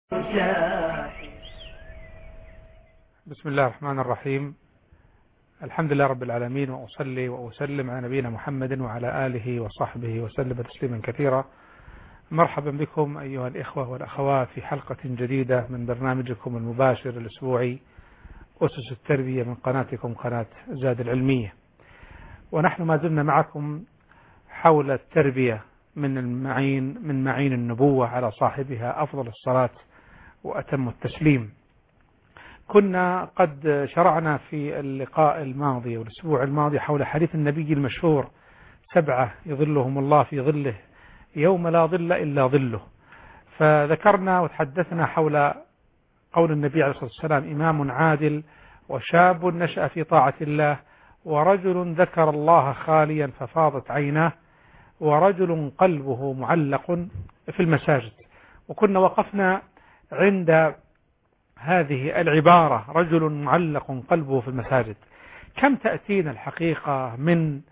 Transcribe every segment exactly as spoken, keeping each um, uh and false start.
بسم الله الرحمن الرحيم. الحمد لله رب العالمين، وأصلي وأسلم على نبينا محمد وعلى آله وصحبه وسلم تسليما كثيرا. مرحبا بكم أيها الإخوة والأخوات في حلقة جديدة من برنامجكم المباشر الأسبوعي أسس التربية من قناتكم قناة زاد العلمية، ونحن ما زلنا معكم حول التربية من المعين من معين النبوة على صاحبها أفضل الصلاة وأتم التسليم. كنا قد شرعنا في اللقاء الماضي والأسبوع الماضي حول حديث النبي المشهور: سبعة يظلهم الله في ظله يوم لا ظل إلا ظله. فذكرنا وتحدثنا حول قول النبي عليه الصلاة والسلام: إمام عادل، وشاب نشأ في طاعة الله، ورجل ذكر الله خاليا ففاضت عيناه، ورجل قلبه معلق في المساجد. وكنا وقفنا عند هذه العبارة: رجل معلق قلبه في المساجد. كم تأتينا الحقيقة من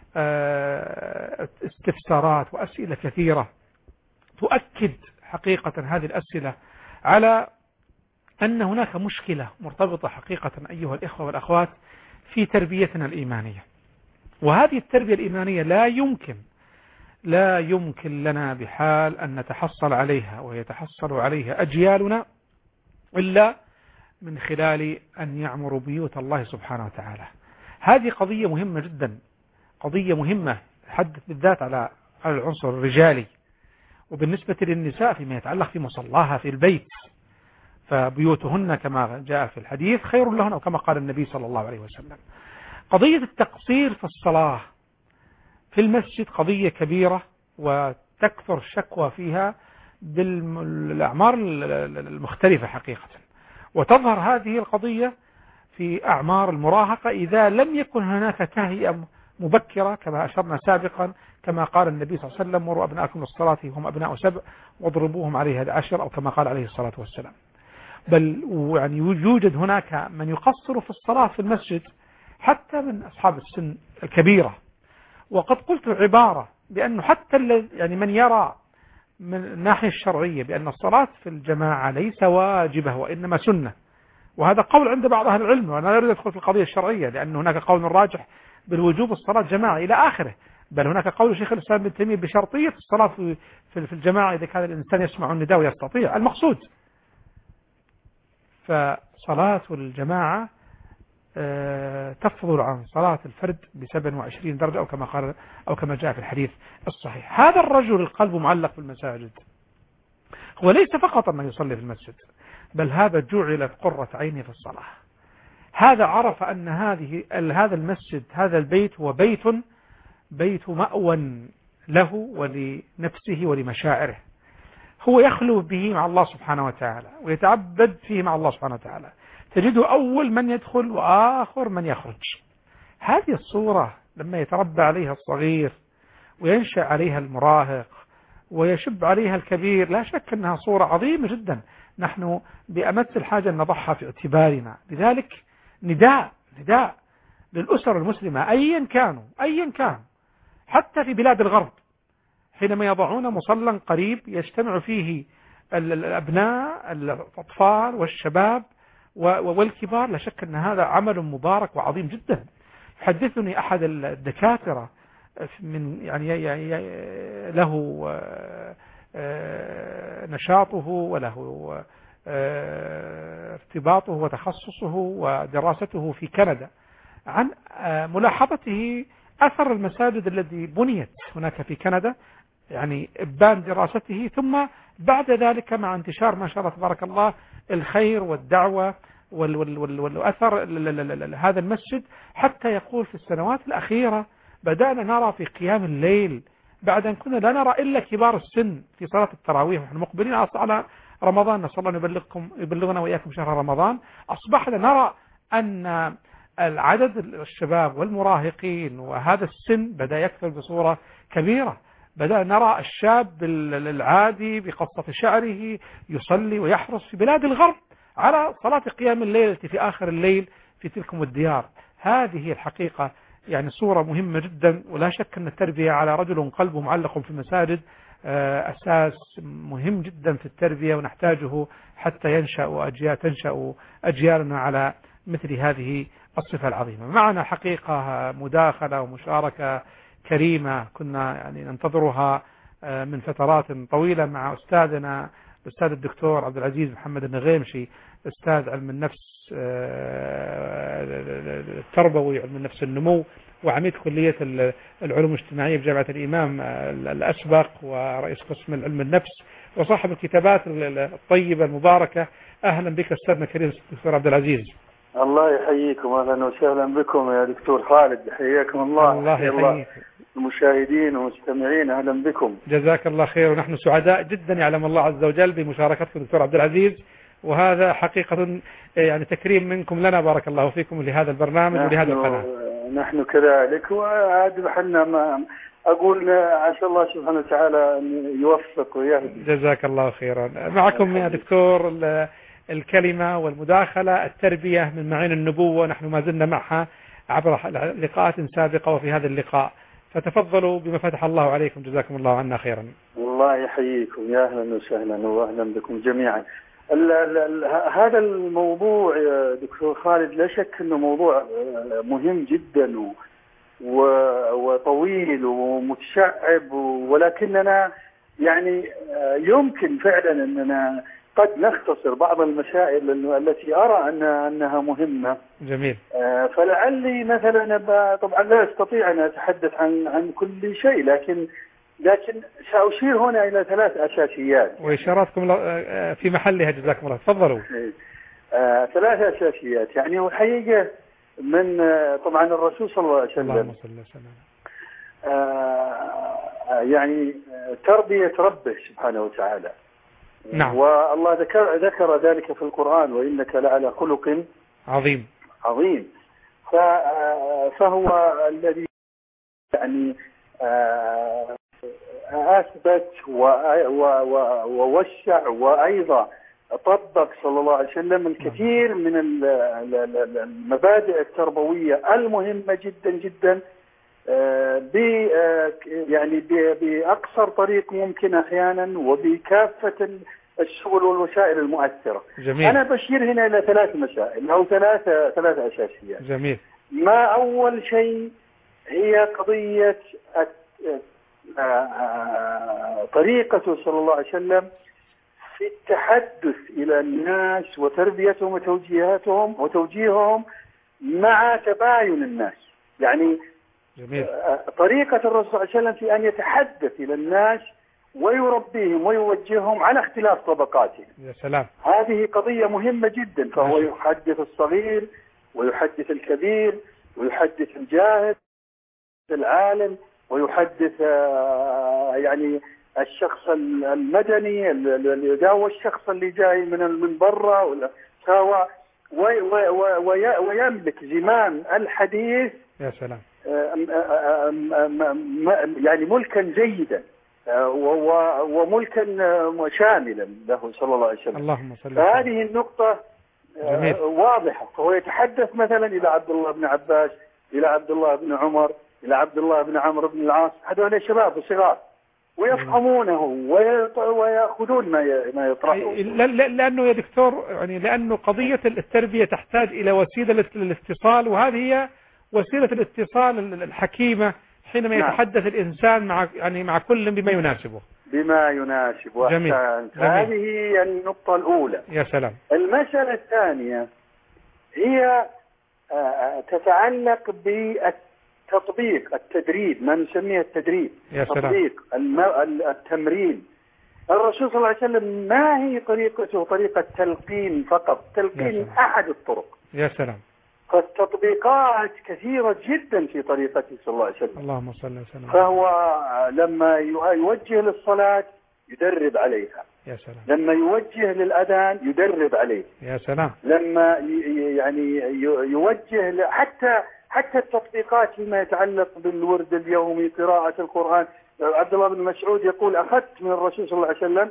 استفسارات وأسئلة كثيرة تؤكد حقيقة هذه الأسئلة على أن هناك مشكلة مرتبطة حقيقة أيها الإخوة والأخوات في تربيتنا الإيمانية. وهذه التربية الإيمانية لا يمكن لا يمكن لنا بحال أن نتحصل عليها ويتحصل عليها أجيالنا إلا من خلال أن يعمروا بيوت الله سبحانه وتعالى. هذه قضية مهمة جدا، قضية مهمة تحدث بالذات على العنصر الرجالي، وبالنسبة للنساء فيما يتعلق في مصلاها في البيت، فبيوتهن كما جاء في الحديث خير لهن، وكما قال النبي صلى الله عليه وسلم. قضية التقصير في الصلاة في المسجد قضية كبيرة، وتكثر الشكوى فيها بالأعمار المختلفة حقيقة، وتظهر هذه القضية في أعمار المراهقة إذا لم يكن هناك تهيئة مبكرة كما أشرنا سابقا، كما قال النبي صلى الله عليه وسلم: مروا أبناءكم للصلاة هم أبناء سبع واضربوهم عليها العشر، أو كما قال عليه الصلاة والسلام. بل يعني يوجد هناك من يقصر في الصلاة في المسجد حتى من أصحاب السن الكبيرة. وقد قلت عبارة بأنه حتى يعني من يرى من الناحية الشرعية بأن الصلاة في الجماعة ليس واجبة وإنما سنة، وهذا قول عند بعض أهل العلم، وأنا لا أريد أدخل في القضية الشرعية لأن هناك قول راجح بالوجوب الصلاة جماعة إلى آخره، بل هناك قول شيخ الإسلام ابن تيمية بشرطية الصلاة في في الجماعة إذا كان الإنسان يسمع النداء ويستطيع. المقصود فصلاة الجماعة تفضل عن صلاة الفرد ب سبع وعشرين درجة، أو كما قال أو كما جاء في الحديث الصحيح. هذا الرجل القلب معلق في المساجد هو ليس فقط أنه يصلي في المسجد، بل هذا جعلت قرة عينه في الصلاة. هذا عرف أن هذه هذا المسجد هذا البيت هو بيت بيت مأوى له ولنفسه ولمشاعره. هو يخلو به مع الله سبحانه وتعالى ويتعبد فيه مع الله سبحانه وتعالى، تجده أول من يدخل وآخر من يخرج. هذه الصورة لما يتربى عليها الصغير وينشأ عليها المراهق ويشب عليها الكبير، لا شك أنها صورة عظيمة جدا نحن بأمس الحاجة أن نضعها في اعتبارنا. لذلك نداء نداء للأسر المسلمة أيا كانوا أيا كان، حتى في بلاد الغرب حينما يضعون مصلى قريب يجتمع فيه الأبناء الأطفال والشباب والكبار، لا شك أن هذا عمل مبارك وعظيم جدا. يحدثني أحد الدكاترة من يعني له نشاطه وله ارتباطه وتخصصه ودراسته في كندا عن ملاحظته أثر المساجد التي بنيت هناك في كندا، يعني إبان دراسته، ثم بعد ذلك مع انتشار ما شاء الله تبارك الله الخير والدعوة والأثر هذا المسجد، حتى يقول في السنوات الأخيرة بدأنا نرى في قيام الليل بعد أن كنا لا نرى إلا كبار السن في صلاة التراويح ونحن مقبلين على رمضان، نسأل الله يبلغكم يبلغنا وإياكم شهر رمضان. أصبحنا نرى أن العدد الشباب والمراهقين وهذا السن بدأ يكثر بصورة كبيرة. بدأ نرى الشاب العادي بقصة شعره يصلي ويحرص في بلاد الغرب على صلاة قيام الليل في آخر الليل في تلكم الديار. هذه الحقيقة يعني صورة مهمة جدا، ولا شك أن التربية على رجل قلبه معلق في المساجد أساس مهم جدا في التربية، ونحتاجه حتى ينشأ أجيال تنشأ أجيالنا على مثل هذه الصفة العظيمة. معنا حقيقة مداخلة ومشاركة كريمة كنا يعني ننتظرها من فترات طويلة مع أستاذنا الأستاذ الدكتور عبد العزيز محمد النغيمشي، أستاذ علم النفس التربوي، علم النفس النمو، وعميد كلية العلوم الاجتماعية بجامعة الإمام الأسبق، ورئيس قسم علم النفس، وصاحب الكتابات الطيبة المباركة. أهلا بك أستاذنا الكريم الدكتور عبد العزيز. الله يحييكم، أهلا وسهلا بكم يا دكتور خالد، حياكم الله. الله يحييك. المشاهدين والمستمعين أهلا بكم. جزاك الله خير، ونحن سعداء جدا يعلم الله عز وجل بمشاركتكم دكتور عبد العزيز، وهذا حقيقة يعني تكريم منكم لنا، بارك الله فيكم، لهذا البرنامج ولهذا القناة. نحن كذلك، وعاد حنا ما أقول عسى الله سبحانه وتعالى أن يوفق ويهدي. جزاك الله خيرا. معكم يا دكتور الكلمة والمداخلة التربية من معين النبوة، نحن ما زلنا معها عبر لقاءات سابقة وفي هذا اللقاء، فتفضلوا بما فتح الله عليكم، جزاكم الله عنا خيرا. الله يحييكم، يا أهلا وسهلا وأهلا بكم جميعا. ال ال ال هذا الموضوع يا دكتور خالد لا شك أنه موضوع مهم جدا و وطويل ومتشعب، ولكننا يعني يمكن فعلا أننا قد نختصر بعض المسائل التي أرى أنها, أنها مهمة. جميل. فلعلي مثلا طبعا لا أستطيع أن أتحدث عن عن كل شيء، لكن لكن سأشير هنا إلى ثلاث أساسيات وإشاراتكم في محلها، جزاكم الله. تفضلوا. آه، ثلاث أساسيات يعني الحقيقة من طبعا الرسول صلى الله عليه وسلم، اللهم صل وسلم، آه يعني تربية ربه سبحانه وتعالى. نعم. والله ذكر ذكر ذلك في القرآن، وإنك لعلى خلق عظيم عظيم. فهو الذي يعني أثبت ووسع وأيضا طبق صلى الله عليه وسلم الكثير من المبادئ التربوية المهمة جدا جدا ب يعني بأقصر طريق ممكن أحيانا، وبكافة السبل والوسائل المؤثرة. جميل. أنا بشير هنا إلى ثلاث مسائل أو ثلاثة ثلاثة أساسيات. جميل. ما أول شيء هي قضية طريقته صلى الله عليه وسلم في التحدث إلى الناس وتربيتهم وتوجيهاتهم وتوجيههم مع تباين الناس. يعني جميل. طريقة الرسول صلى الله عليه وسلم في أن يتحدث إلى الناس ويربيهم ويوجههم على اختلاف طبقاتهم. يا سلام. هذه قضية مهمة جدا. فهو يحدث الصغير ويحدث الكبير ويحدث الجاهل العالم ويحدث يعني الشخص المدني اللي جاء والشخص اللي جاي من من برا ولا سواء، ويملك زمام الحديث. يا سلام. يعني ملكا جيدا وملكا شاملا له صلى الله عليه وسلم. اللهم صل. فهذه النقطة جميل. واضحة. فهو يتحدث مثلا إلى عبد الله بن عباس، إلى عبد الله بن عمر، إلى عبد الله بن عمرو بن العاص، هذول شباب وصغار ويفهمونه ويأخذون ما ما يطرحه. لأنه يا دكتور يعني لأنه قضية التربية تحتاج إلى وسيلة الاتصال، وهذه هي وسيلة الاتصال الحكيمة حينما نعم. يتحدث الإنسان مع يعني مع كل بما يناسبه. بما يناسب. جميل. هذه هي النقطة الأولى. يا سلام. المسألة الثانية هي تتعلق بالتطبيق، التدريب، ما نسميه التدريب. يا سلام. تطبيق التمرين. الرسول صلى الله عليه وسلم ما هي طريقته طريقة تلقين فقط، تلقين أحد الطرق. يا سلام. فالتطبيقات كثيرة جدا في طريقته صلى الله عليه وسلم. اللهم صل وسلم. فهو لما يوجه للصلاة يدرب عليها. يا سلام. لما يوجه للأذان يدرب عليه. يا سلام. لما يعني يوجه حتى حتى التطبيقات فيما يتعلق بالورد اليومي، قراءة القرآن. عبد الله بن مسعود يقول أخذت من الرسول صلى الله عليه وسلم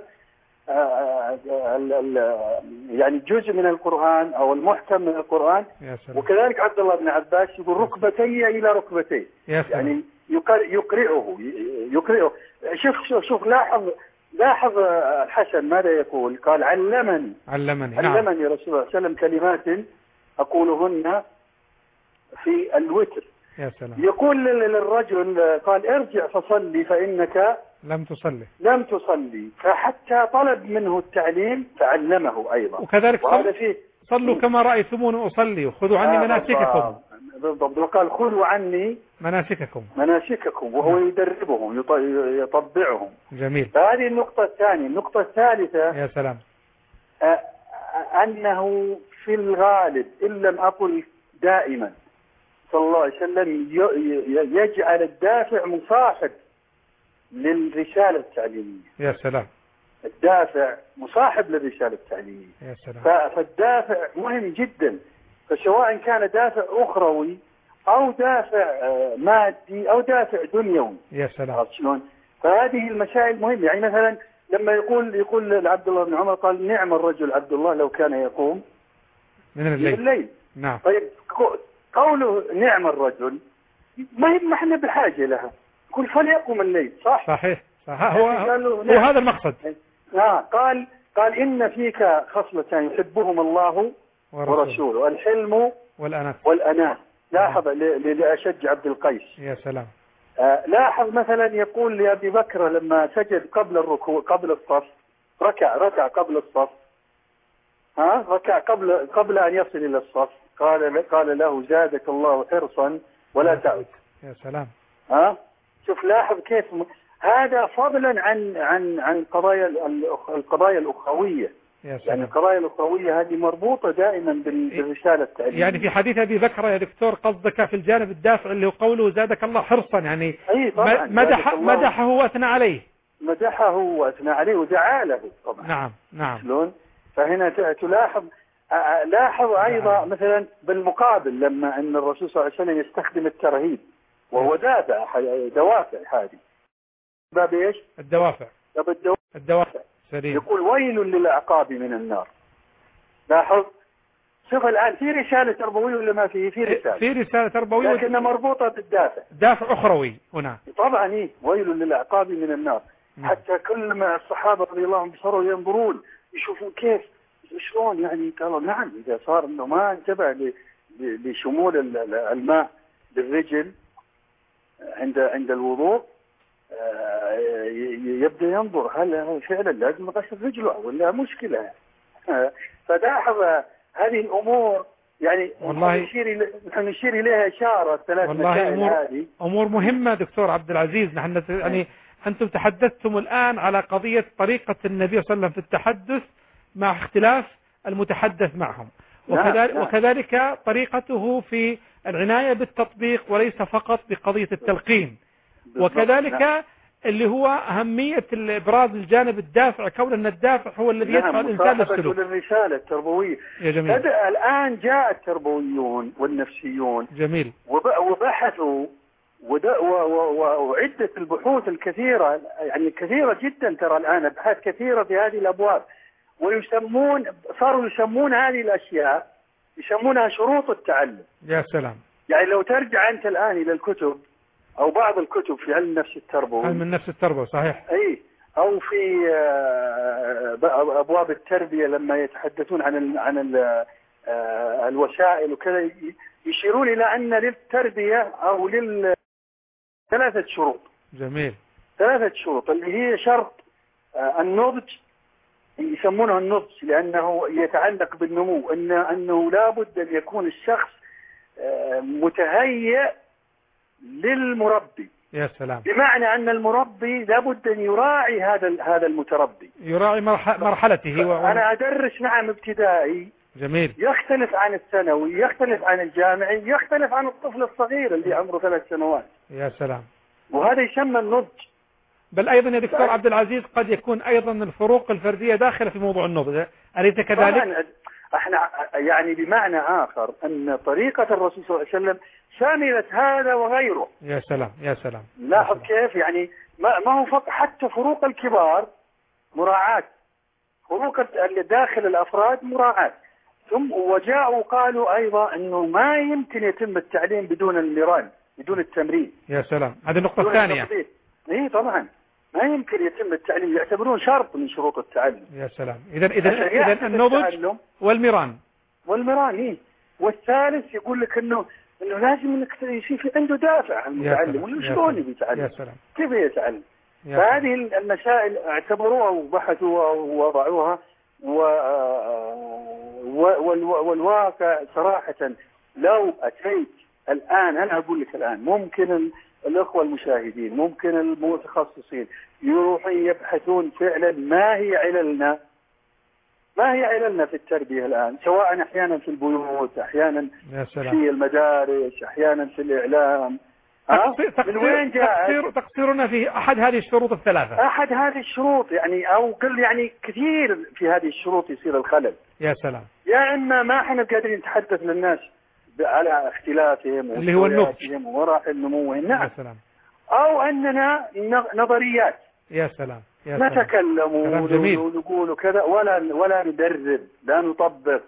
يعني جزء من القرآن أو المحكم من القرآن. وكذلك عبد الله بن عباس يقول ركبتي إلى ركبتي. يعني يقرئه يقرئه شوف شوف شوف لاحظ لاحظ الحسن ماذا يقول؟ قال علمني علمني علمني نعم. رسول الله صلى الله عليه وسلم كلمات أقولهن في الوتر. يا سلام. يقول للرجل قال ارجع فصلي فإنك لم تصلي لم تصلي، فحتى طلب منه التعليم فعلمه أيضا. وكذلك وهذا فيه صلوا كما رأيتموني أصلي وخذوا عني آه مناسككم. بالضبط. وقال خذوا عني مناسككم مناسككم وهو يدربهم يطبعهم. جميل. فهذه النقطة الثانية. النقطة الثالثة يا سلام أنه في الغالب إن لم أقل دائما صلى الله عليه وسلم يجعل الدافع مصاحب للرسالة التعليمية. يا سلام. الدافع مصاحب للرسالة التعليمية. يا سلام. فالدافع مهم جدا، فسواء كان دافع أخروي أو دافع مادي أو دافع دنيوي. يا سلام. شلون؟ فهذه المسائل مهمة. يعني مثلا لما يقول يقول عبد الله بن عمر قال نعم الرجل عبد الله لو كان يقوم من الليل. من الليل. نعم. طيب قوله نعم الرجل ما ما احنا بحاجة لها، يقول فليقوم الليل. صح. صحيح صح. هو, هو هذا المقصد. آه قال قال إن فيك خصلتان يحبهم الله ورسوله, ورسوله الحلم والأناة والأناة. لاحظ لأشج عبد القيس. يا سلام. آه لاحظ مثلا يقول لأبي بكر لما سجد قبل الركوع قبل الصف ركع ركع قبل الصف ها ركع قبل قبل أن يصل إلى الصف قال قال له زادك الله حرصا ولا تعد. يا سلام. ها شوف لاحظ كيف هذا فضلا عن عن عن قضايا القضايا الأخوية. يعني القضايا الأخوية هذه مربوطة دائما بالرسالة التعليمية. يعني في حديث أبي بكر يا دكتور قصدك في الجانب الدافع اللي هو قوله زادك الله حرصا، يعني مدح مدحه واثنى عليه. مدحه واثنى عليه ودعا له طبعا. نعم نعم. شلون؟ فهنا تلاحظ لاحظ أيضا نعم. مثلا بالمقابل لما أن الرسول صلى الله عليه وسلم يستخدم الترهيب وهو دافع دوافع هذه باب ايش؟ الدوافع. باب الدوافع. الدوافع. سليم. يقول ويل للعقاب من النار. لاحظ شوف الآن في رسالة تربوية ولا ما فيه؟ في رسالة في رسالة تربوية لكنها مربوطة بالدافع. دافع أخروي هنا. طبعا إيه ويل للعقاب من النار. مم. حتى كل ما الصحابة رضي الله عنهم صاروا ينظرون يشوفون كيف شلون يعني قالوا نعم إذا صار إنه ما انتبه لشمول الماء بالرجل عند عند الوضوء يبدأ ينظر هل فعلا لازم يغسل رجله ولا مشكلة. فلاحظ هذه الأمور يعني والله نشير نشير إليها إشارة ثلاث والله أمور, هذه أمور مهمة دكتور عبد العزيز. نحن يعني أنتم تحدثتم الآن على قضية طريقة النبي صلى الله عليه وسلم في التحدث مع اختلاف المتحدث معهم، وكذلك, نعم. وكذلك طريقته في العناية بالتطبيق وليس فقط بقضية التلقين، وكذلك نعم. اللي هو أهمية إبراز الجانب الدافع، كون أن الدافع هو الذي يدفع نعم. الإنسان للسلوك. الرسالة التربوية يا جميل. الآن جاء التربويون والنفسيون جميل وبحثوا وعدة البحوث الكثيرة يعني كثيرة جدا ترى الآن أبحاث كثيرة في هذه الأبواب، ويسمون صاروا يسمون هذه الأشياء يسمونها شروط التعلم. يا سلام. يعني لو ترجع أنت الآن إلى الكتب أو بعض الكتب في علم النفس التربوي علم النفس التربوي صحيح أي أو في أبواب التربية لما يتحدثون عن ال عن ال الوسائل وكذا يشيرون إلى أن للتربية أو لل ثلاثة شروط. جميل. ثلاثة شروط اللي هي شرط النضج، يسمونه النضج لأنه يتعلق بالنمو، إن أنه لابد أن يكون الشخص متهيئ للمربي. يا سلام. بمعنى أن المربي لابد أن يراعي هذا هذا المتربي، يراعي مرحلته. و... أنا أدرس نعم ابتدائي جميل يختلف عن الثانوي، يختلف عن الجامعي، يختلف عن الطفل الصغير اللي عمره ثلاث سنوات. يا سلام. وهذا يسمى النضج. بل أيضا يا دكتور عبد العزيز قد يكون أيضا الفروق الفردية داخلة في موضوع النضج، أليس كذلك؟ احنا يعني بمعنى آخر أن طريقة الرسول صلى الله عليه وسلم شاملت هذا وغيره. يا سلام يا سلام. لاحظ كيف يعني ما, ما هو فقط حتى فروق الكبار مراعاة، فروق داخل الأفراد مراعاة. ثم وجاءوا قالوا أيضا أنه ما يمكن يتم التعليم بدون المران، بدون التمرين. يا سلام، هذه النقطة الثانية. اي طبعا ما يمكن يتم التعليم، يعتبرون شرط من شروط التعلم. يا سلام، إذا إذا إذا النضج والمران والمران إيه. والثالث يقول لك إنه إنه لازم إنك يصير في عنده دافع عن المتعلم، ولا شلون يتعلم؟ يا سلام، كيف يتعلم؟ فهذه المسائل اعتبروها وبحثوها ووضعوها و... والواقع صراحة لو أتيت الآن، أنا أقول لك الآن ممكن الأخوة المشاهدين، ممكن المتخصصين يروحون يبحثون فعلا ما هي عللنا ما هي عللنا في التربية الآن، سواء أحيانا في البيوت، أحيانا في المدارس، أحيانا في الإعلام. من وين جاء تقصيرنا في أحد هذه الشروط الثلاثة؟ أحد هذه الشروط يعني، أو قل يعني كثير في هذه الشروط يصير الخلل. يا سلام. يا إما ما احنا قادرين نتحدث للناس على اختلافهم اللي هو النضج ومراحل نموهم، نعم. يا سلام. أو أننا نظريات. يا سلام. يا سلام. نتكلم ونقول كذا ولا ولا ندرب، لا نطبق،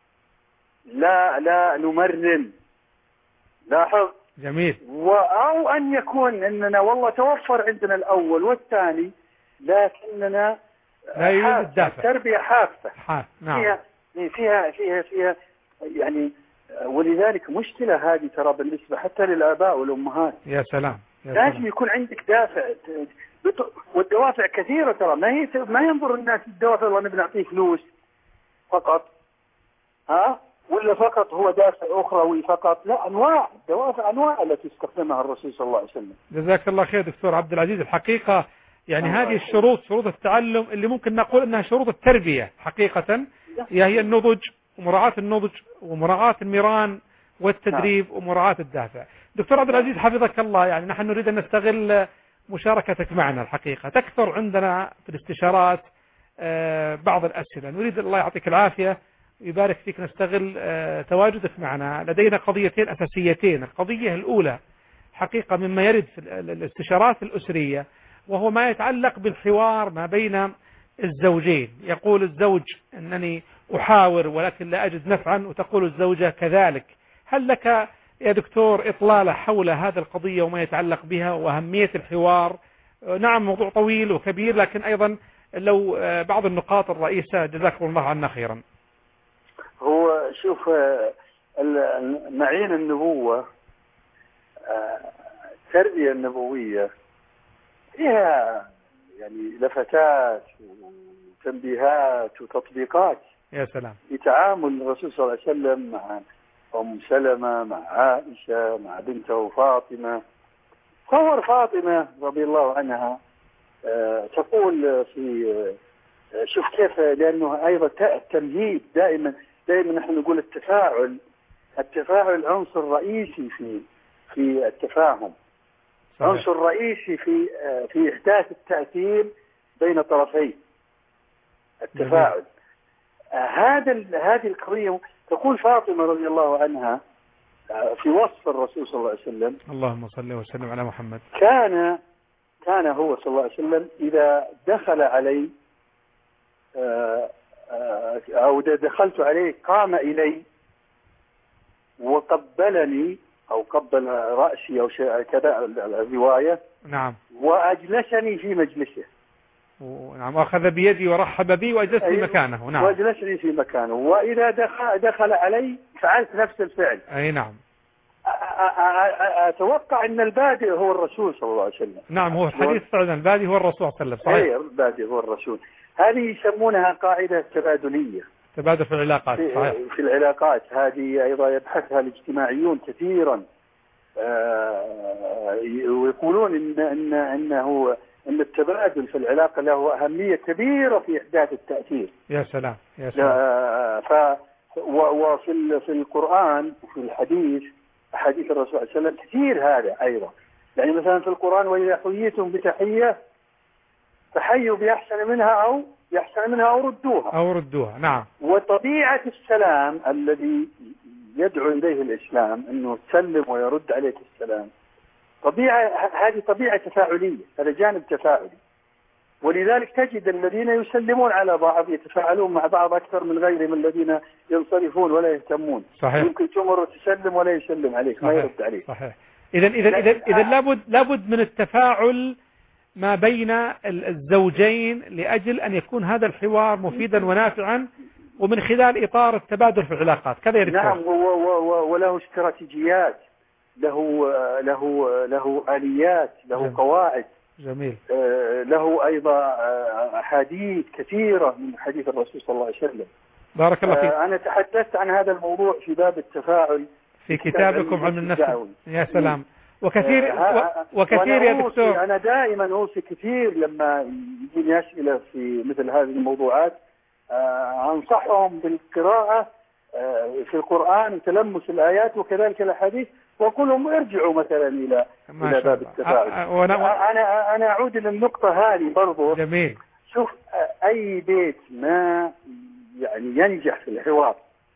لا لا نمرن. لاحظ. جميل. أو أن يكون أننا والله توفر عندنا الأول والثاني، لكننا لا يوجد دافع. تربية حافة. حاف. نعم. فيها فيها فيها فيها يعني، ولذلك مشكلة هذه ترى بالنسبة حتى للآباء والأمهات. يا سلام. يا لازم سلام. يكون عندك دافع، والدوافع كثيرة ترى، ما هي ما ينظر الناس الدوافع والله نبي نعطيه فلوس فقط، ها، ولا فقط هو دافع أخروي فقط، لا، أنواع دوافع، أنواع التي استخدمها الرسول صلى الله عليه وسلم. جزاك الله خير دكتور عبد العزيز. الحقيقة يعني هذه الشروط، شروط التعلم اللي ممكن نقول أنها شروط التربية حقيقة، هي هي النضج ومراعاة النضج ومراعاة المران والتدريب ومراعاة الدافع. دكتور عبد العزيز حفظك الله، يعني نحن نريد أن نستغل مشاركتك معنا. الحقيقة تكثر عندنا في الاستشارات بعض الأسئلة، نريد الله يعطيك العافية ويبارك فيك نستغل تواجدك معنا. لدينا قضيتين أساسيتين. القضية الأولى حقيقة مما يرد في الاستشارات الأسرية، وهو ما يتعلق بالحوار ما بين الزوجين. يقول الزوج أنني أحاور ولكن لا أجد نفعا، وتقول الزوجة كذلك. هل لك يا دكتور إطلالة حول هذا القضية وما يتعلق بها وأهمية الحوار؟ نعم موضوع طويل وكبير، لكن أيضا لو بعض النقاط الرئيسة جزاكم الله عنا خيرا. هو شوف، معين النبوة، التربية النبوية فيها يعني لفتات وتنبيهات وتطبيقات. يا سلام. في تعامل الرسول صلى الله عليه وسلم مع أم سلمة، مع عائشة، مع بنته فاطمة. تصور فاطمة رضي الله عنها تقول في، شوف كيف، لأنه أيضا التمهيد دائما دائما نحن نقول التفاعل التفاعل عنصر رئيسي في في التفاهم. صحيح. عنصر رئيسي في في إحداث التأثير بين طرفين التفاعل. هذا هذه القضية تقول فاطمة رضي الله عنها في وصف الرسول صلى الله عليه وسلم، اللهم صل وسلم على محمد، كان كان هو صلى الله عليه وسلم إذا دخل علي أو دخلت عليه قام إلي وقبلني أو قبل رأسي أو شيء كذا الرواية. نعم. وأجلسني في مجلسه. نعم. أخذ بيدي ورحب بي وأجلسني أي مكانه. نعم. وأجلسني في مكانه. وإذا دخل, دخل علي فعلت نفس الفعل. أي نعم. أتوقع أن البادئ هو الرسول صلى الله عليه وسلم. نعم، هو الحديث فعلا البادئ هو الرسول صلى الله عليه وسلم. صحيح. أي البادئ هو الرسول. هذه يسمونها قاعدة تبادلية. تبادل في العلاقات. في, صحيح. في العلاقات هذه أيضا يبحثها الاجتماعيون كثيرا، ويقولون إن إن إنه إن التبادل في العلاقة له أهمية كبيرة في إحداث التأثير. يا سلام. يا سلام. ف وفي في القرآن وفي الحديث حديث الرسول صلى الله عليه وسلم كثير هذا أيضا. يعني مثلا في القرآن وإذا حييتم بتحية فحيوا بأحسن منها أو بأحسن منها أو ردوها. أو ردوها. نعم. وطبيعة السلام الذي يدعو إليه الإسلام أنه تسلم ويرد عليك السلام، طبيعة هذه طبيعة تفاعلية، هذا جانب تفاعلي. ولذلك تجد الذين يسلمون على بعض يتفاعلون مع بعض أكثر من غيرهم الذين ينصرفون ولا يهتمون. صحيح. يمكن تمر وتسلم ولا يسلم عليك. صحيح. ما يرد عليك. صحيح. إذا إذا إذا إذا لابد لابد من التفاعل ما بين الزوجين لأجل أن يكون هذا الحوار مفيدا ونافعا، ومن خلال إطار التبادل في العلاقات كذا يا دكتور. نعم، وله استراتيجيات، له له له آليات، له جميل. قواعد. جميل. له أيضا أحاديث كثيرة من حديث الرسول صلى الله عليه وسلم. بارك الله فيك. أنا تحدثت عن هذا الموضوع في باب التفاعل في كتابكم علم النفس. يا سلام. وكثير وكثير يا دكتور، أنا دائما أوصي كثير لما يجيني أسئلة في مثل هذه الموضوعات أنصحهم بالقراءة في القرآن وتلمس الآيات وكذلك الأحاديث، وأقول لهم ارجعوا مثلا إلى إلى باب التفاعل. أنا أنا أنا أعود إلى النقطة هذه برضو. جميل. شوف، أي بيت ما يعني ينجح في الحوار،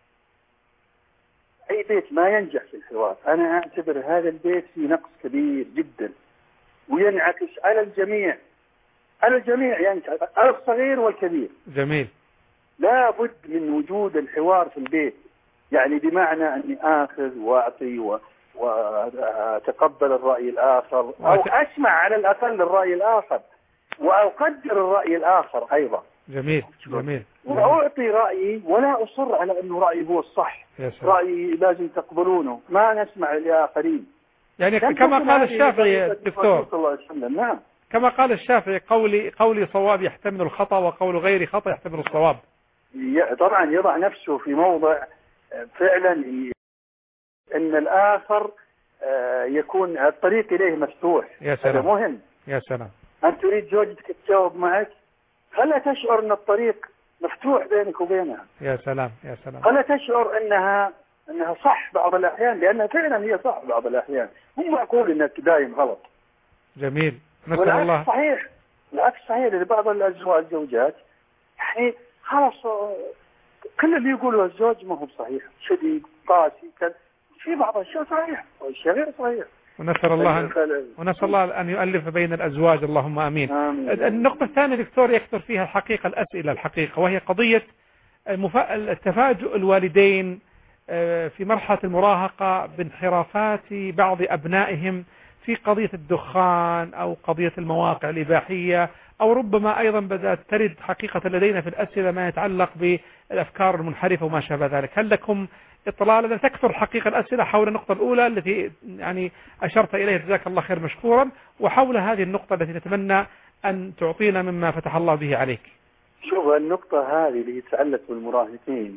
أي بيت ما ينجح في الحوار، أنا أعتبر هذا البيت فيه نقص كبير جدا، وينعكس على الجميع، على الجميع، يعني على الصغير والكبير. جميل. لا بد من وجود الحوار في البيت، يعني بمعنى أني آخذ وأعطي و... وأتقبل الرأي الآخر، أو أسمع على الأقل الرأي الآخر، وأقدر الرأي الآخر أيضا. جميل. جميل. وأعطي رأيي ولا أصر على أنه رأيي هو الصح، رأيي لازم تقبلونه، ما نسمع للآخرين. يعني كما قال الشافعي الدكتور صلى الله عليه وسلم. نعم، كما قال الشافعي: قولي قولي صواب يحتمل الخطأ، وقول غيري خطأ يحتمل الصواب. طبعا يضع نفسه في موضع فعلا أن الآخر يكون الطريق إليه مفتوح. يا سلام. هذا مهم. يا سلام. أنت تريد زوجتك تجاوب معك، فلا تشعر أن الطريق مفتوح بينك وبينها. يا سلام. يا سلام. فلا تشعر أنها أنها صح بعض الأحيان، لأنها فعلا هي صح بعض الأحيان، مو معقول أنك دايم غلط. جميل. نسأل والعكس الله. صحيح، العكس صحيح. لبعض الأزواج الزوجات يعني خلاص كل اللي يقوله الزوج ما هو صحيح، شديد قاسي، في بعض الأشياء صحيح والأشياء غير صحيح. ونسأل الله أن ونسأل الله أن يؤلف بين الأزواج، اللهم آمين. آمين. النقطة الثانية دكتور يكثر فيها الحقيقة الأسئلة الحقيقة، وهي قضية التفاجؤ الوالدين في مرحلة المراهقة بانحرافات بعض أبنائهم في قضية الدخان أو قضية المواقع الإباحية، أو ربما أيضا بدأت ترد حقيقة لدينا في الأسئلة ما يتعلق بالأفكار المنحرفة وما شابه ذلك. هل لكم اطلاع؟ لأن تكثر حقيقة الأسئلة حول النقطة الأولى التي يعني أشرت إليها، جزاك الله خير مشكورا، وحول هذه النقطة التي نتمنى أن تعطينا مما فتح الله به عليك. شوف، النقطة هذه اللي تتعلق بالمراهقين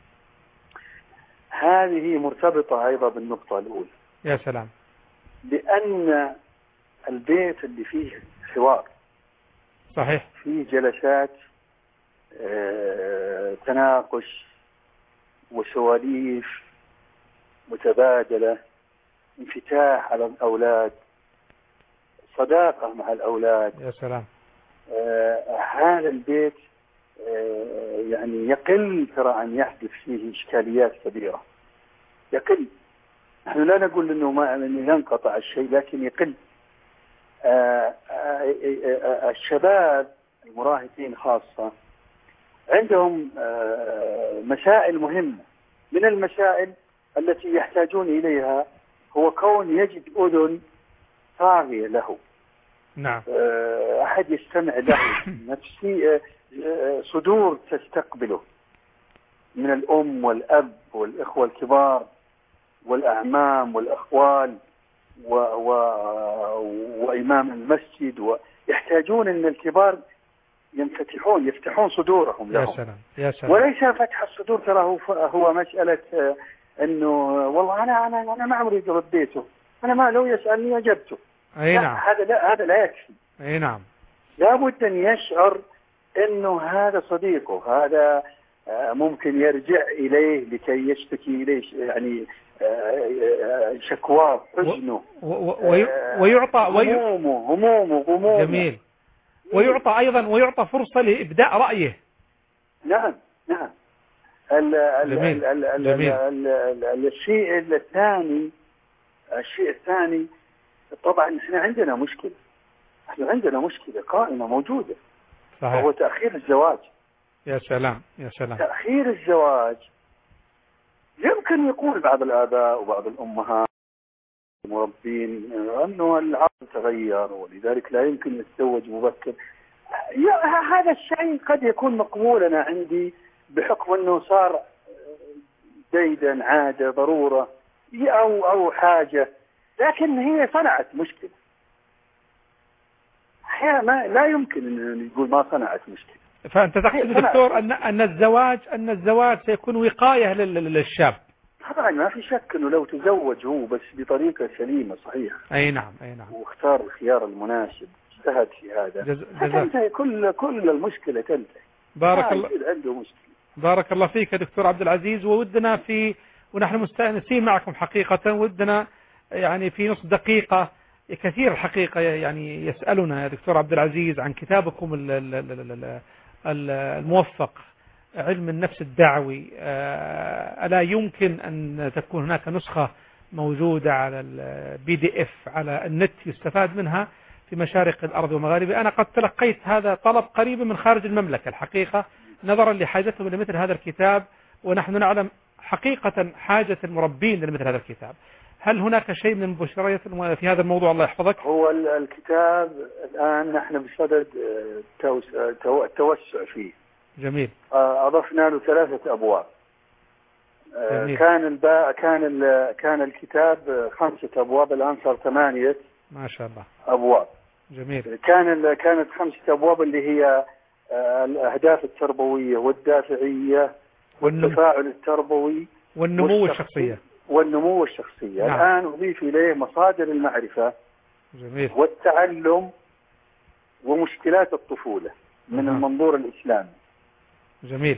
هذه مرتبطة أيضا بالنقطة الأولى. يا سلام. لأن البيت اللي فيه حوار صحيح، فيه جلسات اه تناقش وسواليف متبادلة، انفتاح على الأولاد، صداقة مع الأولاد. يا سلام. اه هذا البيت اه يعني يقل ترى أن يحدث فيه إشكاليات كبيرة، يقل. نحن لا نقول إنه ما ينقطع الشيء، لكن يقل. اه اه اه الشباب المراهقين خاصة عندهم مسائل مهمة. من المسائل التي يحتاجون إليها هو كون يجد أذن طاغية له. نعم. أحد يستمع له، نفسي صدور تستقبله من الأم والأب والإخوة الكبار والأعمام والأخوال و... و... وإمام المسجد، ويحتاجون أن الكبار ينفتحون يفتحون صدورهم لهم. يا سلام. يا سلام. وليس فتح الصدور ترى هو هو مسألة انه والله انا انا انا ما عمري رديته، انا ما لو يسألني اجبته. اي نعم. هذا لا هذا لا يكفي. اي نعم. لابد ان يشعر انه هذا صديقه، هذا ممكن يرجع اليه لكي يشتكي اليه يعني شكواه، حزنه، ويعطى همومه همومه همومه. جميل. ويعطى أيضا ويعطى فرصة لإبداء رأيه. نعم نعم. ال ال جميل. ال ال جميل. ال ال الشيء الثاني الشيء الثاني طبعا احنا عندنا مشكلة، احنا عندنا مشكلة قائمة موجودة. صحيح. هو تأخير الزواج. يا سلام. يا سلام. تأخير الزواج. يمكن يقول بعض الآباء وبعض الأمهات مربين أنه العصر تغير ولذلك لا يمكن نتزوج مبكر. هذا الشيء قد يكون مقبول أنا عندي بحكم أنه صار جيدا عادة ضرورة أو أو حاجة، لكن هي صنعت مشكلة. ما لا يمكن أن يقول ما صنعت مشكلة. فأنت تقصد دكتور أن أن الزواج أن الزواج سيكون وقاية للشاب. طبعا ما في شك أنه لو تزوج هو بس بطريقة سليمة صحيحة. أي نعم أي نعم. واختار الخيار المناسب اجتهد في هذا. جز... تنتهي كل كل المشكلة تنتهي. بارك الله. عنده مشكلة. بارك الله فيك يا دكتور عبد العزيز. وودنا في ونحن مستأنسين معكم حقيقة، ودنا يعني في نص دقيقة كثير الحقيقة يعني يسألنا يا دكتور عبد العزيز عن كتابكم الموفق علم النفس الدعوي. ألا يمكن أن تكون هناك نسخة موجودة على البي دي اف على النت يستفاد منها في مشارق الأرض ومغاربها؟ أنا قد تلقيت هذا طلب قريب من خارج المملكة الحقيقة نظرا لحاجتهم لمثل هذا الكتاب، ونحن نعلم حقيقة حاجة المربين لمثل هذا الكتاب. هل هناك شيء من المبشرات في هذا الموضوع؟ الله يحفظك. هو الكتاب الآن نحن بصدد التوسع فيه. جميل. أضفنا له ثلاثة أبواب. جميل. كان الباء كان ال كان الكتاب خمسة أبواب، الآن صار ثمانية. ما شاء الله. أبواب. جميل. كان كانت خمسة أبواب اللي هي الأهداف التربوية والدافعية والتفاعل التربوي والنمو الشخصية والنمو الشخصية. نعم. الآن أضيف إليه مصادر المعرفة. جميل. والتعلم ومشكلات الطفولة من نعم. المنظور الإسلامي. جميل.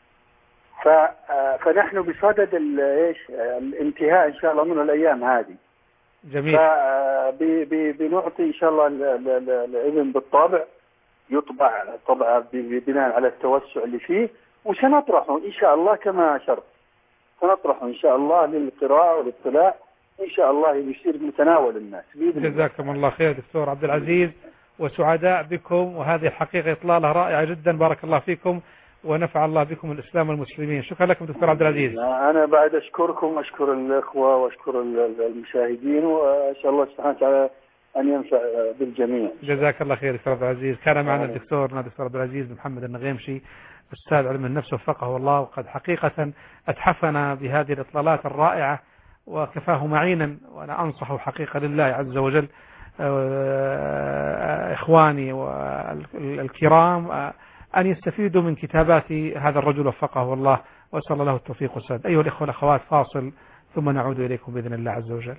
فنحن بصدد ايش الانتهاء ان شاء الله من الايام هذه. جميل. فبنعطي ان شاء الله الاذن بالطبع، يطبع طبعا بناء على التوسع اللي فيه، وسنطرحه ان شاء الله كما شرط، سنطرحه ان شاء الله للقراءة والاطلاع ان شاء الله يصير متناول الناس. جزاكم الله خير دكتور عبد العزيز، وسعداء بكم، وهذه الحقيقة إطلالة رائعة جدا. بارك الله فيكم ونفع الله بكم الإسلام والمسلمين. شكرا لكم دكتور عبد العزيز. أنا بعد أشكركم، أشكر الأخوة وأشكر المشاهدين، وأسأل الله سبحانه وتعالى أن ينفع بالجميع. جزاك الله خير دكتور عبد العزيز. كان معنا الدكتور دكتور عبد العزيز محمد النغيمشي أستاذ علم النفس وفقه الله، وقد حقيقة أتحفنا بهذه الإطلالات الرائعة وكفاه معينا. وأنا أنصح حقيقة لله عز وجل إخواني والكرام أن يستفيدوا من كتابات هذا الرجل وفقه الله، وأسأل الله التوفيق والسداد. أيها الإخوة والأخوات، فاصل ثم نعود إليكم بإذن الله عز وجل.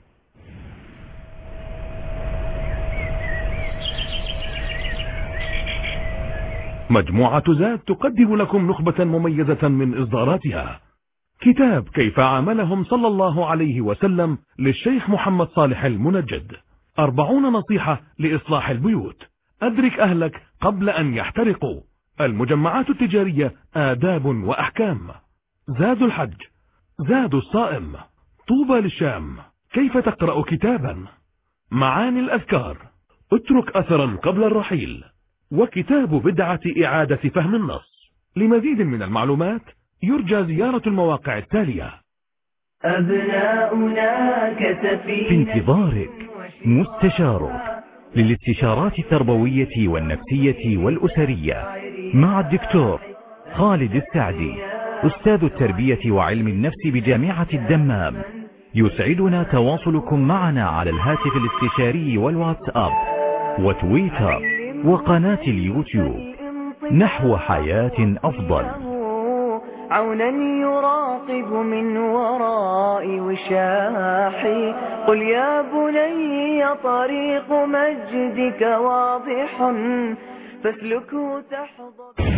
مجموعة زاد تقدم لكم نخبة مميزة من إصداراتها. كتاب كيف عاملهم صلى الله عليه وسلم للشيخ محمد صالح المنجد، أربعون نصيحة لإصلاح البيوت، أدرك أهلك قبل أن يحترقوا، المجمعات التجارية آداب وأحكام، زاد الحج، زاد الصائم، طوبى للشام، كيف تقرأ كتابا، معاني الأذكار، اترك أثرا قبل الرحيل، وكتاب بدعة إعادة فهم النص. لمزيد من المعلومات يرجى زيارة المواقع التالية. أبناؤنا كسفينة في انتظارك مستشارك للاستشارات التربوية والنفسية والأسرية مع الدكتور خالد السعدي، أستاذ التربية وعلم النفس بجامعة الدمام. يسعدنا تواصلكم معنا على الهاتف الاستشاري والواتساب وتويتر وقناة اليوتيوب نحو حياة أفضل. عونا يراقب من وراء وشاحي، قل يا بني طريق مجدك واضح فاسلكه تحظى.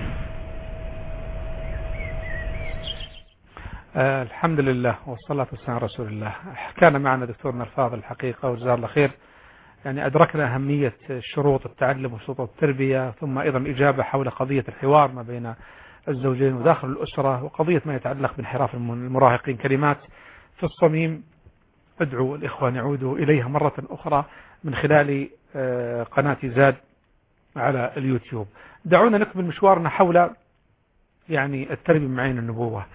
آه الحمد لله والصلاة والسلام على رسول الله. كان معنا دكتورنا الفاضل الحقيقة وجزاه الله خير، يعني أدركنا أهمية شروط التعلم وشروط التربية، ثم أيضا إجابة حول قضية الحوار ما بين الزوجين وداخل الأسرة، وقضية ما يتعلق بانحراف المراهقين. كلمات في الصميم أدعو الإخوة أن يعودوا إليها مرة أخرى من خلال قناة زاد على اليوتيوب. دعونا نكمل مشوارنا حول يعني التربية من عين النبوة.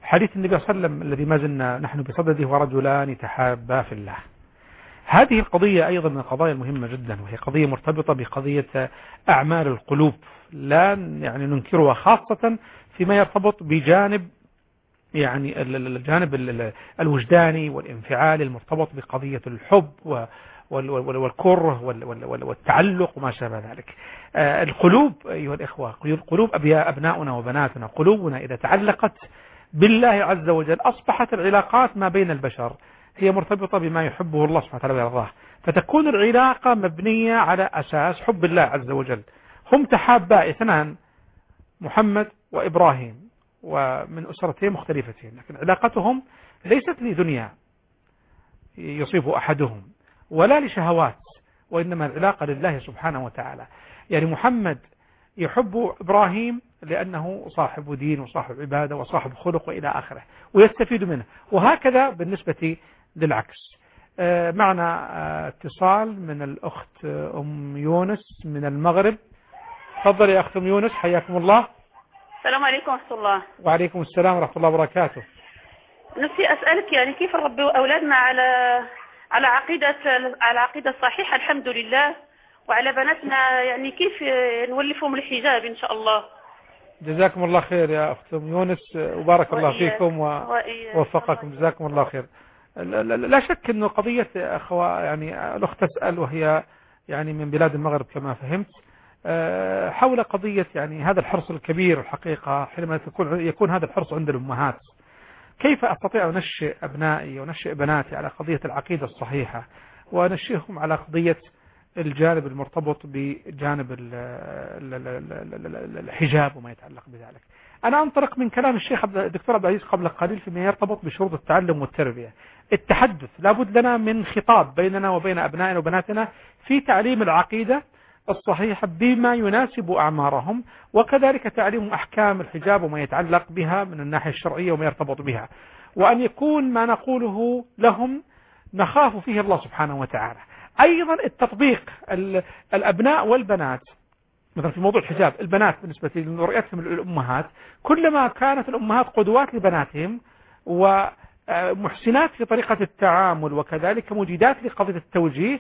حديث النبي صلى الله عليه وسلم الذي ما زلنا نحن بصدده ورجلان يتحابا في الله. هذه القضية أيضا من القضايا المهمة جدا، وهي قضية مرتبطة بقضية أعمال القلوب، لا يعني ننكرها، خاصة فيما يرتبط بجانب يعني الجانب الوجداني والانفعالي المرتبط بقضية الحب والكره والتعلق وما شابه ذلك. القلوب أيها الإخوة، قلوب أبناؤنا وبناتنا، قلوبنا إذا تعلقت بالله عز وجل أصبحت العلاقات ما بين البشر هي مرتبطة بما يحبه الله سبحانه وتعالى ويرضاه، فتكون العلاقة مبنية على أساس حب الله عز وجل. هم تحابا اثنان، محمد وإبراهيم، ومن أسرتين مختلفتين، لكن علاقتهم ليست لدنيا يصيب أحدهم ولا لشهوات، وإنما العلاقة لله سبحانه وتعالى. يعني محمد يحب إبراهيم لأنه صاحب دين وصاحب عبادة وصاحب خلق وإلى آخره، ويستفيد منه، وهكذا بالنسبة للعكس. معنا اتصال من الأخت أم يونس من المغرب. تفضل يا أخت أم يونس، حياكم الله. السلام عليكم ورحمة الله. وعليكم السلام ورحمة الله وبركاته. نفسي أسألك يعني كيف نربي أولادنا على على عقيدة على عقيدة صحيحة الحمد لله، وعلى بناتنا يعني كيف نولفهم الحجاب إن شاء الله. جزاكم الله خير يا أخت أم يونس، وبارك الله فيكم ووفقكم، جزاكم الله خير. لا شك أنه قضية أخوة يعني الأخت تسأل وهي يعني من بلاد المغرب كما فهمت، حول قضية يعني هذا الحرص الكبير الحقيقة، حينما يكون يكون هذا الحرص عند الأمهات، كيف أستطيع أن أنشئ أبنائي ونشئ بناتي على قضية العقيدة الصحيحة، وأنشئهم على قضية الجانب المرتبط بجانب الحجاب وما يتعلق بذلك. أنا أنطلق من كلام الشيخ الدكتور عبد العزيز قبل قليل فيما يرتبط بشروط التعلم والتربية. التحدث لابد لنا من خطاب بيننا وبين أبنائنا وبناتنا في تعليم العقيدة الصحيحة بما يناسب أعمارهم، وكذلك تعليم أحكام الحجاب وما يتعلق بها من الناحية الشرعية وما يرتبط بها، وأن يكون ما نقوله لهم نخاف فيه الله سبحانه وتعالى. أيضا التطبيق، الأبناء والبنات مثلا في موضوع الحجاب، البنات بالنسبة لرؤيتهم للأمهات، كلما كانت الأمهات قدوات لبناتهم ومحسنات في طريقة التعامل، وكذلك مجيدات لقضية التوجيه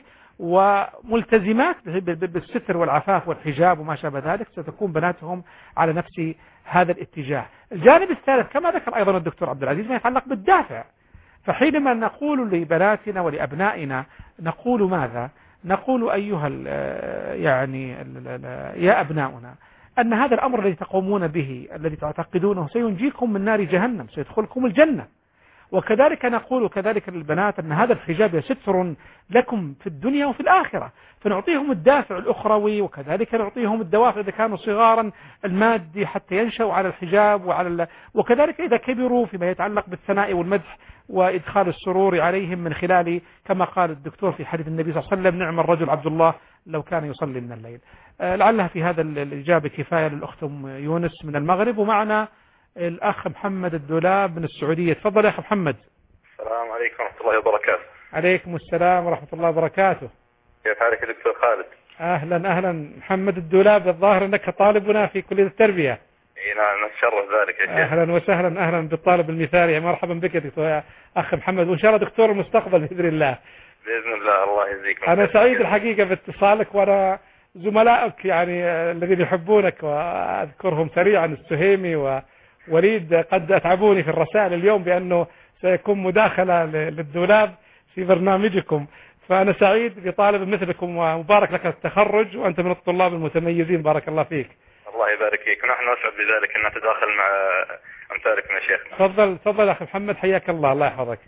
وملتزمات بالستر والعفاف والحجاب وما شابه ذلك، ستكون بناتهم على نفس هذا الاتجاه. الجانب الثالث كما ذكر أيضا الدكتور عبد العزيز ما يتعلق بالدافع، فحينما نقول لبناتنا ولأبنائنا نقول ماذا؟ نقول أيها ال يعني ال يا أبناؤنا أن هذا الأمر الذي تقومون به الذي تعتقدونه سينجيكم من نار جهنم، سيدخلكم الجنة. وكذلك نقول كذلك للبنات أن هذا الحجاب ستر لكم في الدنيا وفي الآخرة، فنعطيهم الدافع الأخروي، وكذلك نعطيهم الدوافع إذا كانوا صغارا المادي حتى ينشأوا على الحجاب وعلى ال... وكذلك إذا كبروا فيما يتعلق بالثناء والمدح وإدخال السرور عليهم من خلال كما قال الدكتور في حديث النبي صلى الله عليه وسلم: نعم الرجل عبد الله لو كان يصلي من الليل. لعلها في هذا الإجابة كفاية للأخت يونس من المغرب. ومعنا الأخ محمد الدولاب من السعودية. تفضل يا أخ محمد. السلام عليكم ورحمة الله وبركاته. عليكم السلام ورحمة الله وبركاته. كيف حالك يا دكتور خالد؟ أهلا أهلا محمد الدولاب، الظاهر أنك طالبنا في كلية التربية. اي نعم، نتشرف ذلك يا شيخ. أهلا وسهلا، أهلا بالطالب المثالي، مرحبا بك يا دكتور يا أخ محمد، وإن شاء الله دكتور المستقبل بإذن الله. بإذن الله، الله يجزيكم. أنا سعيد الحقيقة باتصالك، وأنا زملائك يعني الذين يحبونك وأذكرهم سريعا، السهيمي ووليد قد أتعبوني في الرسائل اليوم بأنه سيكون مداخلة للدولاب في برنامجكم، فأنا سعيد بطالب مثلكم ومبارك لك التخرج، وأنت من الطلاب المتميزين، بارك الله فيك. الله يبارك فيك، ونحن نسعد بذلك أن نتداخل مع أمثالكم يا شيخ. تفضل تفضل أخي محمد، حياك الله، الله يحفظك.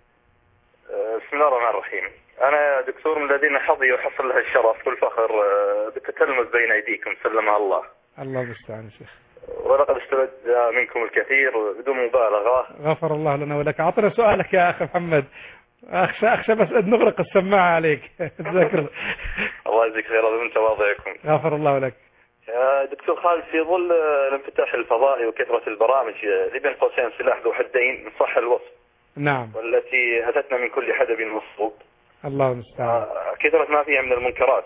بسم الله الرحمن الرحيم. أنا دكتور من الذين حظي وحصل لها الشرف والفخر بالتتلمذ بين أيديكم، سلمها الله. الله المستعان يا شيخ. ولقد استفدت منكم الكثير بدون مبالغة. غفر الله لنا ولك. أعطنا سؤالك يا أخي محمد، أخشى أخشى بس نغرق السماعة عليك. تذكر. الله يجزيك خير من تواضعكم. غفر الله لك. يا دكتور خالد، في ظل الانفتاح الفضائي وكثرة البرامج اللي بين قوسين سلاح ذو حدين إن صح الوصف. نعم. والتي أتتنا من كل حدب مصوب. الله المستعان. كثرة ما فيها من المنكرات.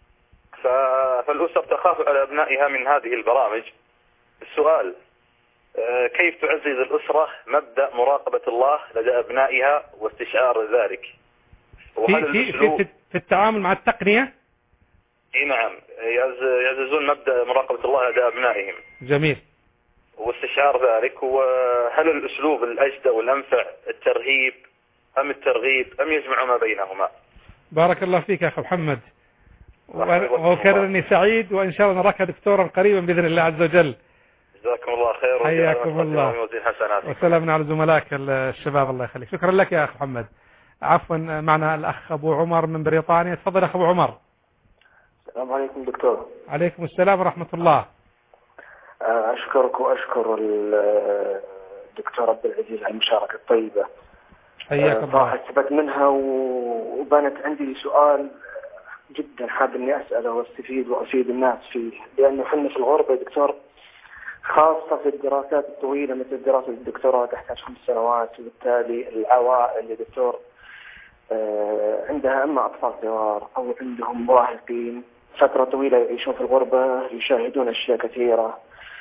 فالأسر تخاف على أبنائها من هذه البرامج. السؤال: كيف تعزز الأسرة مبدأ مراقبة الله لدى أبنائها واستشعار ذلك؟ في, في, في, في التعامل مع التقنية؟ اي نعم، يعززون مبدأ مراقبة الله لدى أبنائهم. جميل. واستشعار ذلك. وهل الأسلوب الأجدى والأنفع الترهيب أم الترغيب أم يجمع ما بينهما؟ بارك الله فيك يا أخي محمد، وكررني سعيد، وإن شاء الله نراك دكتورا قريبا بإذن الله عز وجل. جزاكم الله خير. حياكم الله وسلامنا على زملائك الشباب. الله يخليك. شكرا لك يا أخي محمد. عفوا معنا الأخ أبو عمر من بريطانيا. تفضل أخ أبو عمر. السلام عليكم دكتور. عليكم السلام ورحمة الله. أشكرك وأشكر الدكتور عبد العزيز على المشاركة الطيبة. حياك الله. صراحة استفدت منها وبانت عندي سؤال جدا حاب إني أسأله واستفيد وأفيد الناس فيه، لأنه حنا في الغربة يا دكتور، خاصة في الدراسات الطويلة مثل دراسة الدكتوراه تحتاج خمس سنوات، وبالتالي العوائل يا دكتور عندها أما أطفال صغار أو عندهم مراهقين فترة طويلة يعيشون في الغربة، يشاهدون أشياء كثيرة.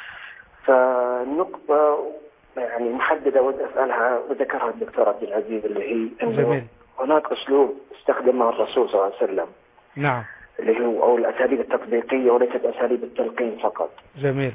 فالنقطة يعني محددة ودي أسألها وذكرها الدكتور عبد العزيز، اللي هي أنه هناك أسلوب استخدمه الرسول صلى الله عليه وسلم. نعم. اللي هو أو الأساليب التطبيقية وليست أساليب التلقين فقط. جميل.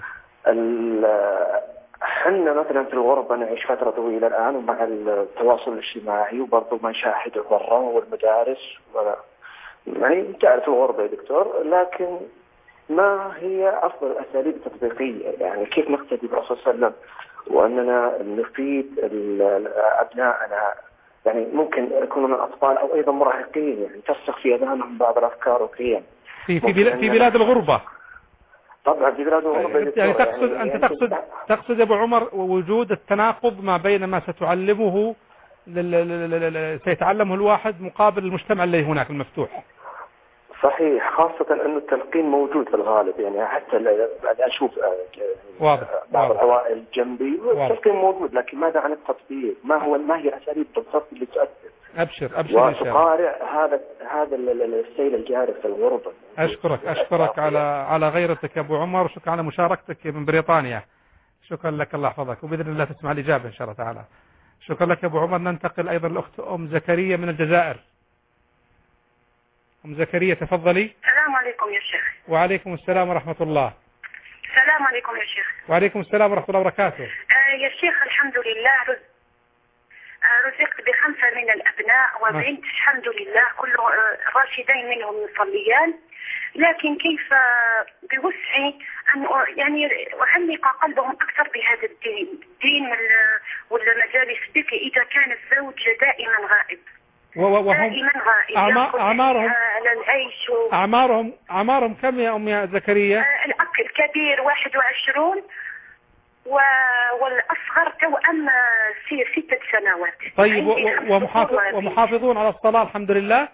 حنا مثلا في الغربة نعيش فترة طويلة الآن، ومع التواصل الاجتماعي وبرضه ما نشاهده برا والمدارس ولا يعني تعرف الغربة يا دكتور، لكن ما هي أفضل الأساليب التطبيقية؟ يعني كيف نقتدي بالرسول صلى الله عليه وسلم وأننا نفيد أبنائنا؟ يعني ممكن يكونون أطفال أو أيضا مراهقين يعني ترسخ في أذهانهم بعض الأفكار والقيم في في بلاد, في بلاد الغربة. طبعا في بلاد الغربة. يعني تقصد يعني أنت تقصد تقصد يا أبو عمر وجود التناقض ما بين ما ستعلمه سيتعلمه الواحد مقابل المجتمع اللي هناك المفتوح. صحيح، خاصة أنه التلقين موجود في الغالب، يعني حتى أشوف واضح بعض العوائل جنبي التلقين موجود، لكن ماذا عن التطبيق؟ ما هو ما هي الأساليب بالضبط اللي تؤثر؟ أبشر أبشر وتقارع هذا هذا السيل الجاري في الغربة. أشكرك أشكرك على على غيرتك يا أبو عمر، وشكرا على مشاركتك من بريطانيا. شكرا لك، الله يحفظك، وبإذن الله تسمع الإجابة إن شاء الله تعالى. شكرا لك يا أبو عمر. ننتقل أيضا لأخت أم زكريا من الجزائر. أم زكريا تفضلي. السلام عليكم يا شيخ. وعليكم السلام ورحمة الله. السلام عليكم يا شيخ. وعليكم السلام ورحمة الله وبركاته. آه يا شيخ الحمد لله رز... آه رزقت بخمسة من الأبناء وبنت الحمد لله كل آه راشدين منهم يصليان، لكن كيف آه بوسعي أن يعني أعلق قلبهم أكثر بهذا الدين الدين والمجالس الذكر إذا كان الزوج دائما غائب. وهم أعمارهم أعمارهم أعمارهم كم يا أم يا زكريا؟ الأب الكبير واحد وعشرون والأصغر توأم ستة سنوات. طيب ومحافظ ومحافظون على الصلاة الحمد لله؟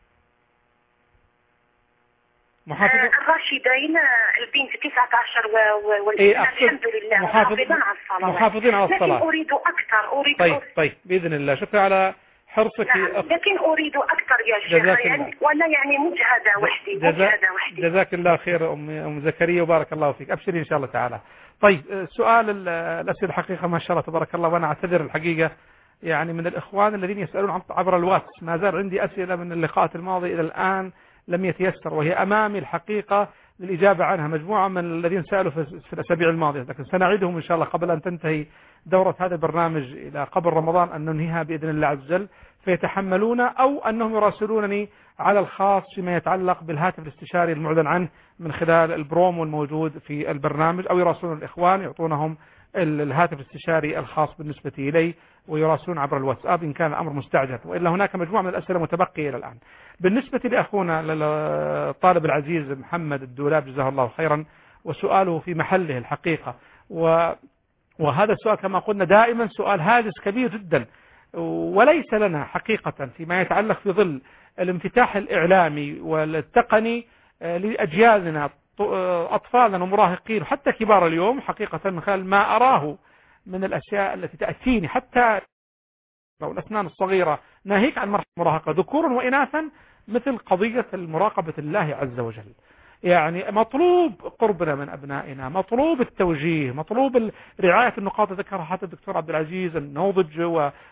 محافظون الراشدين البنت تسعة عشر والابن الحمد لله محافظين على الصلاة محافظين على الصلاة، لكن أريد أكثر أريد طيب طيب بإذن الله. شكرا على حرصك. نعم. لكن أريد أكثر يا شيخ يعني ولا يعني مجهدة وحدي جزا... مجهدة وحدي. جزاك الله خير أم أم زكريا وبارك الله فيك. أبشري إن شاء الله تعالى. طيب سؤال الأسئلة الحقيقة ما شاء الله تبارك الله، وأنا أعتذر الحقيقة يعني من الإخوان الذين يسألون عبر الواتس، ما زال عندي أسئلة من اللقاءات الماضية إلى الآن لم يتيسر، وهي أمامي الحقيقة للإجابة عنها، مجموعة من الذين سألوا في الأسابيع الماضية، لكن سنعيدهم إن شاء الله قبل أن تنتهي دورة هذا البرنامج إلى قبل رمضان أن ننهيها بإذن الله عز وجل، فيتحملون أو أنهم يراسلونني على الخاص فيما يتعلق بالهاتف الاستشاري المعلن عنه من خلال البرومو الموجود في البرنامج، أو يراسلون الإخوان يعطونهم الهاتف الاستشاري الخاص بالنسبة إلي ويراسلون عبر الواتساب إن كان الأمر مستعجل، وإلا هناك مجموعة من الأسئلة متبقية إلى الآن. بالنسبة لأخونا الطالب العزيز محمد الدولاب جزاه الله خيرا، وسؤاله في محله الحقيقة، و وهذا السؤال كما قلنا دائما سؤال هاجس كبير جدا، وليس لنا حقيقة فيما يتعلق في ظل الانفتاح الإعلامي والتقني لأجيالنا أطفالنا ومراهقين وحتى كبار اليوم حقيقة من خلال ما أراه من الأشياء التي تأتيني حتى لو الأسنان الصغيرة، ناهيك عن مرحلة المراهقة ذكورا وإناثا، مثل قضية المراقبة الله عز وجل. يعني مطلوب قربنا من أبنائنا، مطلوب التوجيه، مطلوب رعاية النقاط ذكرها حتى الدكتور عبد العزيز، النضج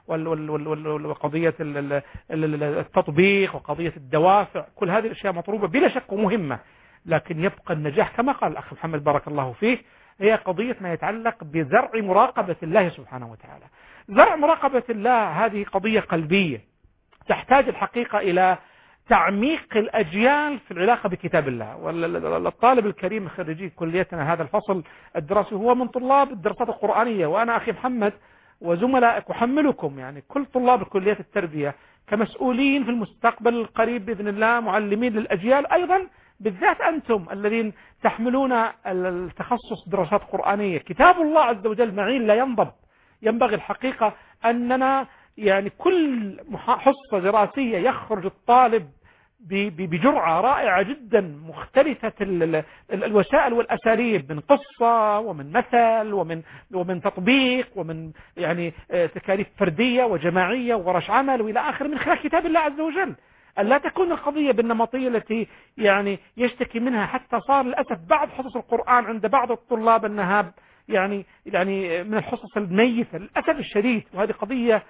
وقضية التطبيق وقضية الدوافع، كل هذه الأشياء مطلوبة بلا شك ومهمة. لكن يبقى النجاح كما قال الأخ محمد بارك الله فيه هي قضية ما يتعلق بزرع مراقبة الله سبحانه وتعالى. زرع مراقبة الله هذه قضية قلبية تحتاج الحقيقة إلى تعميق الأجيال في العلاقة بكتاب الله. والطالب الكريم خريجي كليتنا هذا الفصل الدراسي هو من طلاب الدراسات القرآنية، وأنا أخي محمد وزملائك أحملكم يعني كل طلاب كليات التربية كمسؤولين في المستقبل القريب بإذن الله، معلمين للأجيال أيضا، بالذات أنتم الذين تحملون التخصص دراسات قرآنية. كتاب الله عز وجل معين لا ينضب. ينبغي الحقيقة أننا يعني كل حصة دراسية يخرج الطالب بجرعة رائعة جدا مختلفة الوسائل والأساليب، من قصة ومن مثل ومن ومن تطبيق ومن يعني تكاليف فردية وجماعية ورش عمل وإلى آخر، من خلال كتاب الله عز وجل. أن لا تكون القضية بالنمطية التي يعني يشتكي منها حتى صار للأسف بعض حصص القرآن عند بعض الطلاب أنها يعني يعني من الحصص الميتة للأسف الشديد. وهذه قضية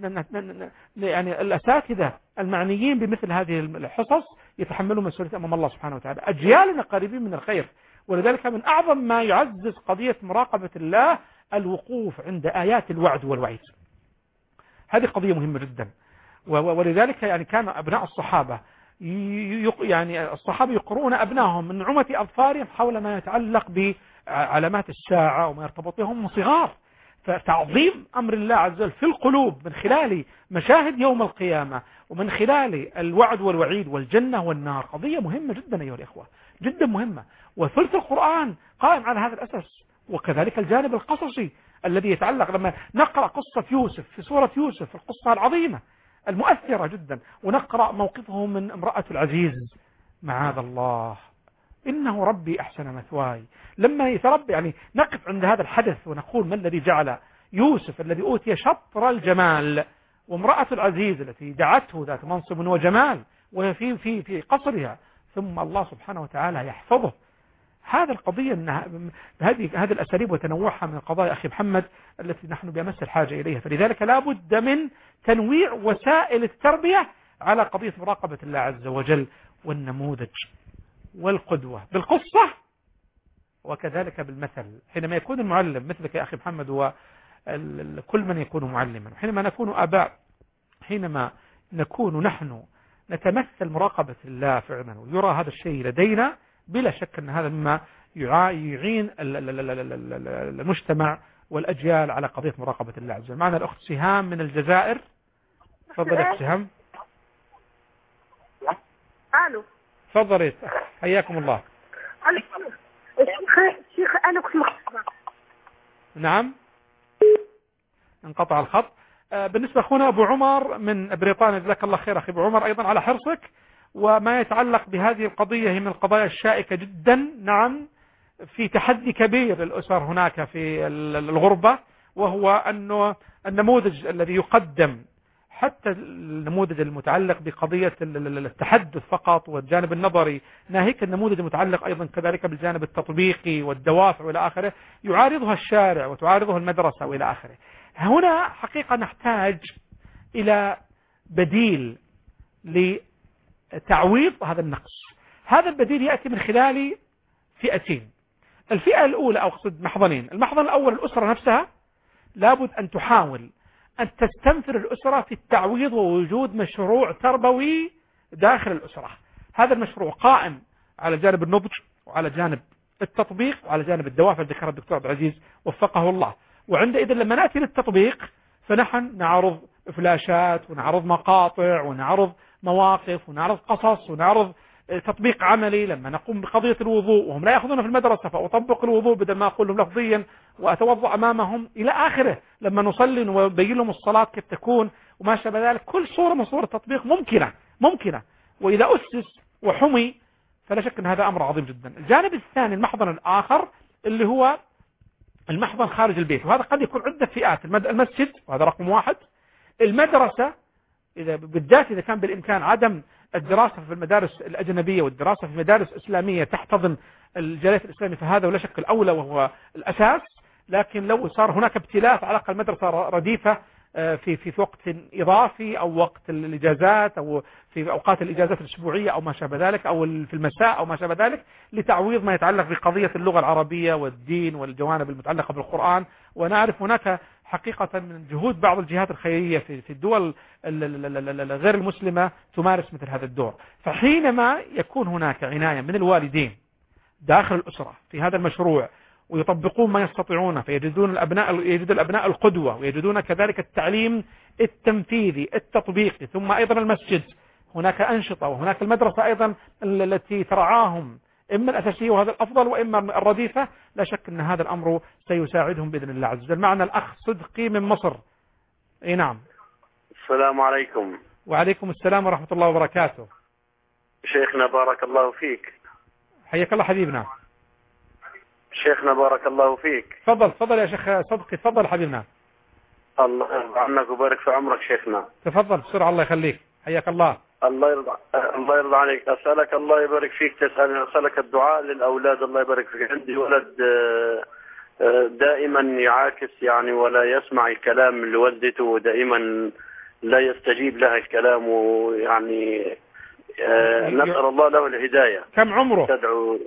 يعني الأساتذة المعنيين بمثل هذه الحصص يتحملوا مسؤولية أمام الله سبحانه وتعالى. أجيالنا قريبين من الخير، ولذلك من أعظم ما يعزز قضية مراقبة الله الوقوف عند آيات الوعد والوعيد. هذه قضية مهمة جدا. ولذلك يعني كان أبناء الصحابة يعني الصحابة يقرؤون أبنائهم من نعومة أظفارهم حول ما يتعلق بعلامات الساعة وما يرتبط بهم صغار. فتعظيم أمر الله عز وجل في القلوب من خلال مشاهد يوم القيامة ومن خلال الوعد والوعيد والجنة والنار قضية مهمة جدا أيها الإخوة، جدا مهمة. وثلث القرآن قائم على هذا الأساس. وكذلك الجانب القصصي الذي يتعلق لما نقرأ قصة يوسف في سورة يوسف، القصة العظيمة المؤثرة جدا، ونقرأ موقفه من امرأة العزيز، معاذ الله إنه ربي أحسن مثواي. لما يتربى يعني نقف عند هذا الحدث ونقول ما الذي جعل يوسف الذي أوتي شطر الجمال وامرأة العزيز التي دعته ذات منصب وجمال وهي في في في قصرها، ثم الله سبحانه وتعالى يحفظه. هذا القضية أن هذه هذه الأساليب وتنوعها من القضايا أخي محمد التي نحن بأمس الحاجة إليها. فلذلك لا بد من تنويع وسائل التربية على قضية مراقبة الله عز وجل والنموذج والقدوة بالقصة وكذلك بالمثل. حينما يكون المعلم مثلك يا أخي محمد وكل من يكون معلما، حينما نكون آباء، حينما نكون نحن نتمثل مراقبة الله فعلا ويرى هذا الشيء لدينا، بلا شك أن هذا مما يعين المجتمع والأجيال على قضية مراقبة الله عز وجل. معنا الأخت سهام من الجزائر. تفضل يا أخت سهام. الو تفضلي حياكم الله. شيخ انا كنت مخطوبه. نعم انقطع الخط. بالنسبة أخونا أبو عمر من بريطانيا، جزاك الله خير أخي أبو عمر أيضا على حرصك. وما يتعلق بهذه القضية هي من القضايا الشائكة جدا. نعم في تحدي كبير للأسر هناك في الغربة، وهو أنه النموذج الذي يقدم، حتى النموذج المتعلق بقضية التحدث فقط والجانب النظري، ناهيك النموذج المتعلق أيضا كذلك بالجانب التطبيقي والدوافع وإلى آخره، يعارضها الشارع وتعارضها المدرسة وإلى آخره. هنا حقيقة نحتاج إلى بديل لتعويض هذا النقص. هذا البديل يأتي من خلال فئتين. الفئة الأولى أو أقصد محضنين. المحضن الأول الأسرة نفسها، لابد أن تحاول أن تستنفر الأسرة في التعويض ووجود مشروع تربوي داخل الأسرة. هذا المشروع قائم على جانب النضج وعلى جانب التطبيق وعلى جانب الدوافع ذكرها الدكتور عبد العزيز وفقه الله. وعندئذ لما نأتي للتطبيق فنحن نعرض فلاشات ونعرض مقاطع ونعرض مواقف ونعرض قصص ونعرض تطبيق عملي. لما نقوم بقضية الوضوء وهم لا يأخذون في المدرسة فأطبق الوضوء بدل ما أقول لهم لفظيا وأتوضأ أمامهم إلى آخره. لما نصلي وبين لهم الصلاة كيف تكون وما شابه ذلك. كل صورة من صور التطبيق ممكنة ممكنة وإذا أسس وحمي فلا شك أن هذا أمر عظيم جدا. الجانب الثاني المحضن الآخر اللي هو المحضن خارج البيت، وهذا قد يكون عدة فئات. المسجد وهذا رقم واحد، المدرسة إذا بالذات إذا كان بالإمكان عدم الدراسة في المدارس الأجنبية والدراسة في مدارس إسلامية تحتضن الجالية الإسلامية فهذا ولا شك الأولى وهو الأساس. لكن لو صار هناك ابتلاء على الأقل مدرسة رديفة في في وقت إضافي أو وقت الإجازات أو في أوقات الإجازات الأسبوعية أو ما شابه ذلك أو في المساء أو ما شابه ذلك لتعويض ما يتعلق بقضية اللغة العربية والدين والجوانب المتعلقة بالقرآن. ونعرف هناك حقيقة من جهود بعض الجهات الخيرية في في الدول غير المسلمة تمارس مثل هذا الدور. فحينما يكون هناك عناية من الوالدين داخل الأسرة في هذا المشروع ويطبقون ما يستطيعون فيجدون الأبناء يجد الأبناء القدوة ويجدون كذلك التعليم التنفيذي التطبيقي ثم أيضا المسجد هناك أنشطة وهناك المدرسة أيضا التي ترعاهم إما الأساسية وهذا الأفضل وإما الرديفة. لا شك أن هذا الأمر سيساعدهم بإذن الله عز وجل. معنا الأخ صدقي من مصر. أي نعم. السلام عليكم. وعليكم السلام ورحمة الله وبركاته. شيخنا بارك الله فيك. حياك الله حبيبنا. شيخنا بارك الله فيك. تفضل تفضل يا شيخ صدقي تفضل حبيبنا. الله يرضى عنك وبارك في عمرك شيخنا. تفضل بسرعة الله يخليك. حياك الله. الله يرضى الله يرضى عليك. أسألك الله يبارك فيك تسأل أسألك الدعاء للأولاد الله يبارك فيك. عندي ولد دائما يعاكس يعني ولا يسمع الكلام لوالدته دائما لا يستجيب لها الكلام ويعني نسأل الله له الهداية. كم عمره؟ تدعو.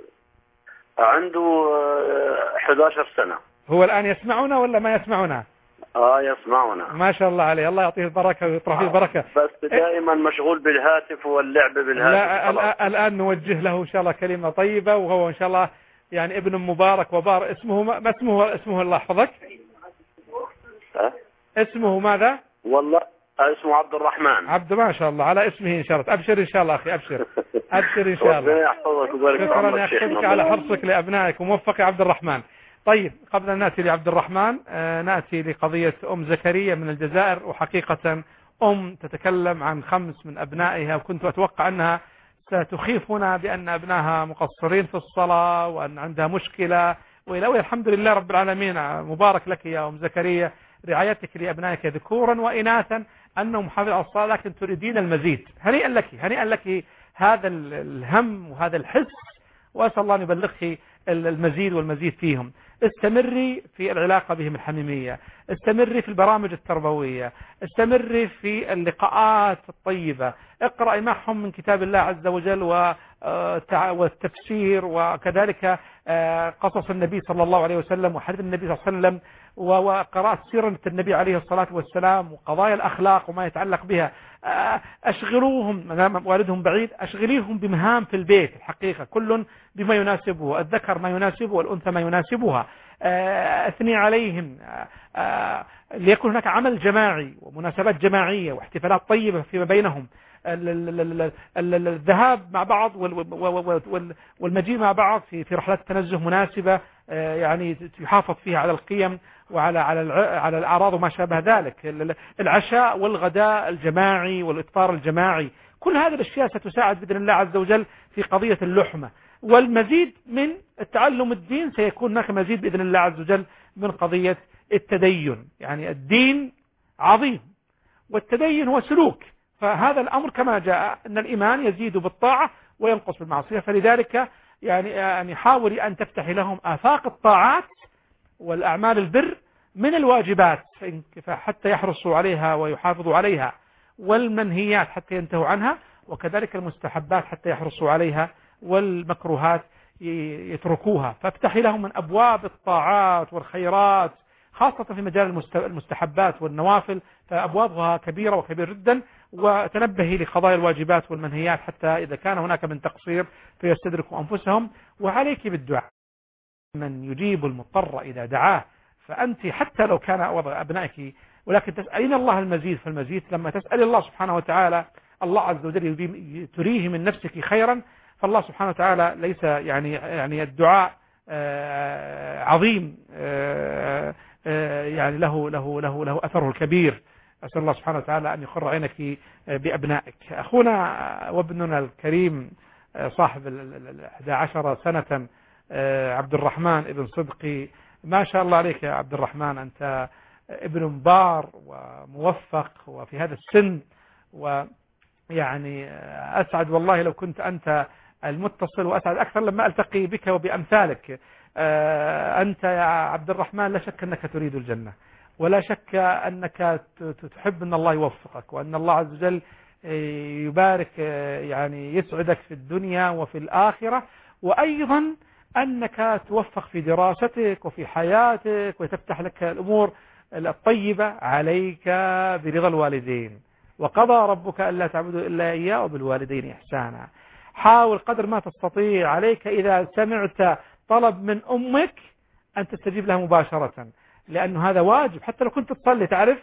عنده إحدى عشرة سنة. هو الآن يسمعنا ولا ما يسمعنا؟ اه يسمعنا. ما شاء الله عليه الله يعطيه البركة ويطرح فيه البركة. بس دائما مشغول بالهاتف واللعب بالهاتف. لا الآن نوجه له إن شاء الله كلمة طيبة وهو إن شاء الله يعني ابن مبارك وبار. اسمه ما اسمه اسمه الله يحفظك؟ أه؟ اسمه ماذا؟ والله اسمه عبد الرحمن. عبد ما شاء الله على اسمه إن شاء الله. أبشر إن شاء الله أخي أبشر أبشر إن شاء الله. ربنا يحفظك ويبارك فيك. شكرا يحفظك على حرصك لأبنائك وموفق يا عبد الرحمن. طيب قبل أن نأتي لعبد الرحمن آه نأتي لقضية أم زكريا من الجزائر. وحقيقة أم تتكلم عن خمس من أبنائها وكنت أتوقع أنها ستخيفنا بأن أبنائها مقصرين في الصلاة وأن عندها مشكلة وإلى الحمد لله رب العالمين. مبارك لك يا أم زكريا رعايتك لأبنائك ذكورا وإناثا أنهم حافظوا على الصلاة لكن تريدين المزيد. هنيئا لك هنيئا لك هذا الهم وهذا الحس وأسأل الله أن يبلغك المزيد والمزيد فيهم. استمري في العلاقة بهم الحميمية. استمري في البرامج التربوية. استمري في اللقاءات الطيبة. اقرأي معهم من كتاب الله عز وجل والتفسير وكذلك قصص النبي صلى الله عليه وسلم وحديث النبي صلى الله عليه وسلم وقراءة سيرة النبي عليه الصلاة والسلام وقضايا الأخلاق وما يتعلق بها. أشغلوهم ما والدهم بعيد أشغليهم بمهام في البيت. الحقيقة كل بما يناسبه الذكر ما يناسبه والأنثى ما يناسبها. أثني عليهم ليكن هناك عمل جماعي ومناسبات جماعية واحتفالات طيبة فيما بينهم. الذهاب مع بعض والمجيء مع بعض في في رحلات تنزه مناسبة يعني يحافظ فيها على القيم وعلى على على الأعراض وما شابه ذلك. العشاء والغداء الجماعي والإفطار الجماعي كل هذه الأشياء ستساعد بإذن الله عز وجل في قضية اللحمة. والمزيد من التعلم الدين سيكون هناك مزيد بإذن الله عز وجل من قضية التدين. يعني الدين عظيم والتدين هو سلوك. فهذا الأمر كما جاء أن الإيمان يزيد بالطاعة وينقص بالمعصية. فلذلك يعني يعني حاولي أن تفتحي لهم آفاق الطاعات والأعمال البر من الواجبات حتى يحرصوا عليها ويحافظوا عليها والمنهيات حتى ينتهوا عنها وكذلك المستحبات حتى يحرصوا عليها والمكروهات يتركوها. فافتحي لهم من أبواب الطاعات والخيرات خاصة في مجال المستحبات والنوافل فأبوابها كبيرة وكبيرة جدا. وتنبهي لقضايا الواجبات والمنهيات حتى إذا كان هناك من تقصير فيستدركوا أنفسهم. وعليك بالدعاء من يجيب المضطر إذا دعاه. فأنت حتى لو كان وضع أبنائك ولكن تسألين الله المزيد فالمزيد. لما تسأل الله سبحانه وتعالى الله عز وجل تريه من نفسك خيرا. فالله سبحانه وتعالى ليس يعني يعني الدعاء عظيم يعني له له له له أثره الكبير. أسأل الله سبحانه وتعالى أن يقر عينك بأبنائك. أخونا وابننا الكريم صاحب الأحد عشر سنة عبد الرحمن ابن صدقي ما شاء الله عليك يا عبد الرحمن. أنت ابن مبار وموفق وفي هذا السن و يعني أسعد والله لو كنت أنت المتصل، وأسعد أكثر لما ألتقي بك وبأمثالك. أنت يا عبد الرحمن لا شك أنك تريد الجنة، ولا شك أنك تحب أن الله يوفقك، وأن الله عز وجل يبارك يعني يسعدك في الدنيا وفي الآخرة، وأيضا أنك توفق في دراستك وفي حياتك وتفتح لك الأمور الطيبة عليك برضا الوالدين. وقضى ربك ألا تعبدوا إلا إياه وبالوالدين إحسانا. حاول قدر ما تستطيع، عليك إذا سمعت طلب من أمك أن تستجيب لها مباشرة، لأنه هذا واجب حتى لو كنت تصلي، تعرف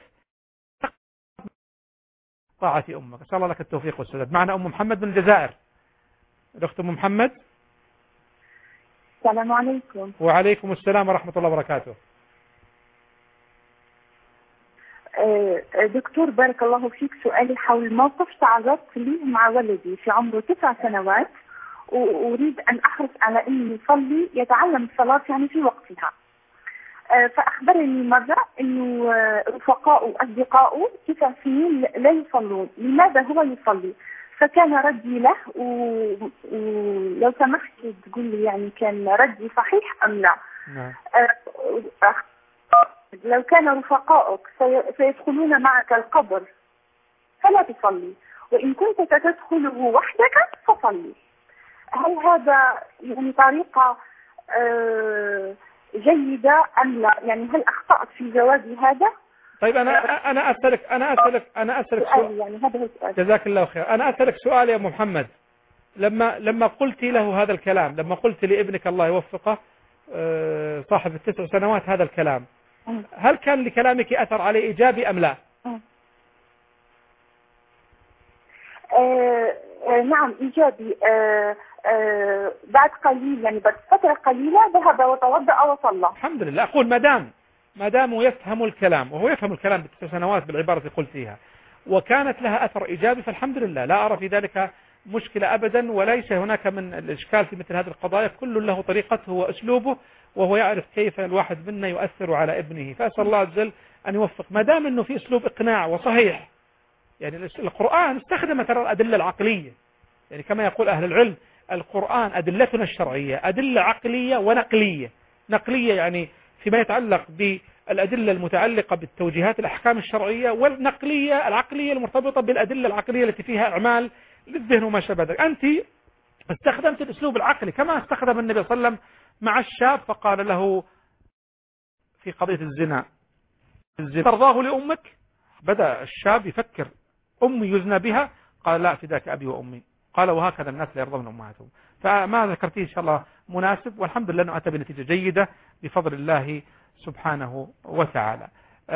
طاعة أمك. أسأل الله لك التوفيق والسداد. معنا أم محمد من الجزائر. الأخت أم محمد. السلام عليكم. وعليكم السلام ورحمة الله وبركاته. دكتور بارك الله فيك، سؤالي حول موقف تعرضت لي مع ولدي في عمره تسع سنوات، وأريد أن أحرص على أن يصلي يتعلم الصلاة يعني في وقتها. فأخبرني مرة أنه رفقاء وأصدقاء تسع سنين لا يصلون، لماذا هو يصلي؟ فكان ردي له، ولو سمحت تقول لي يعني كان ردي صحيح أم لا؟ نعم. لو كان رفقاؤك سيدخلون معك القبر فلا تصلي، وإن كنت ستدخله وحدك فصلي. هل هذا يعني طريقة جيدة أم لا؟ يعني هل أخطأت في جوابي هذا؟ طيب أنا أنا أسألك أنا أسألك أنا أسألك سؤال. يعني هذا هو السؤال. جزاك الله خير. أنا أسألك سؤال يا أم محمد، لما لما قلت له هذا الكلام، لما قلت لابنك الله يوفقه صاحب التسع سنوات هذا الكلام، هل كان لكلامك أثر عليه إيجابي أم لا؟ آه آه نعم إيجابي. آه آه بعد قليل يعني بعد فترة قليلة ذهب وتوضأ وصلى. الحمد لله. أقول ما دام ما دام يفهم الكلام، وهو يفهم الكلام بتسع سنوات بالعبارة اللي قلتيها، وكانت لها أثر إيجابي، فالحمد لله، لا أرى في ذلك مشكلة أبدا، وليس هناك من الإشكال في مثل هذه القضايا. كل له طريقته وأسلوبه، وهو يعرف كيف الواحد منا يؤثر على ابنه. فأسأل الله عز وجل أن يوفق، ما دام أنه في أسلوب إقناع وصحيح. يعني القرآن استخدم ترى الأدلة العقلية، يعني كما يقول أهل العلم القرآن أدلتنا الشرعية أدلة عقلية ونقلية. نقلية يعني فيما يتعلق بالأدلة المتعلقة بالتوجيهات الأحكام الشرعية، والنقلية العقلية المرتبطة بالأدلة العقلية التي فيها أعمال للذهن وما شابه ذلك. أنت استخدمت الأسلوب العقلي كما استخدم النبي صلى الله عليه وسلم مع الشاب، فقال له في قضية الزنا: الزنا ترضاه لأمك؟ بدأ الشاب يفكر: أمي يزنى بها؟ قال: لا، فداك أبي وأمي. قال: وهكذا الناس لا يرضون أمهاتهم. فما ذكرتيه إن شاء الله مناسب، والحمد لله أنه أتى بنتيجة جيدة بفضل الله سبحانه وتعالى.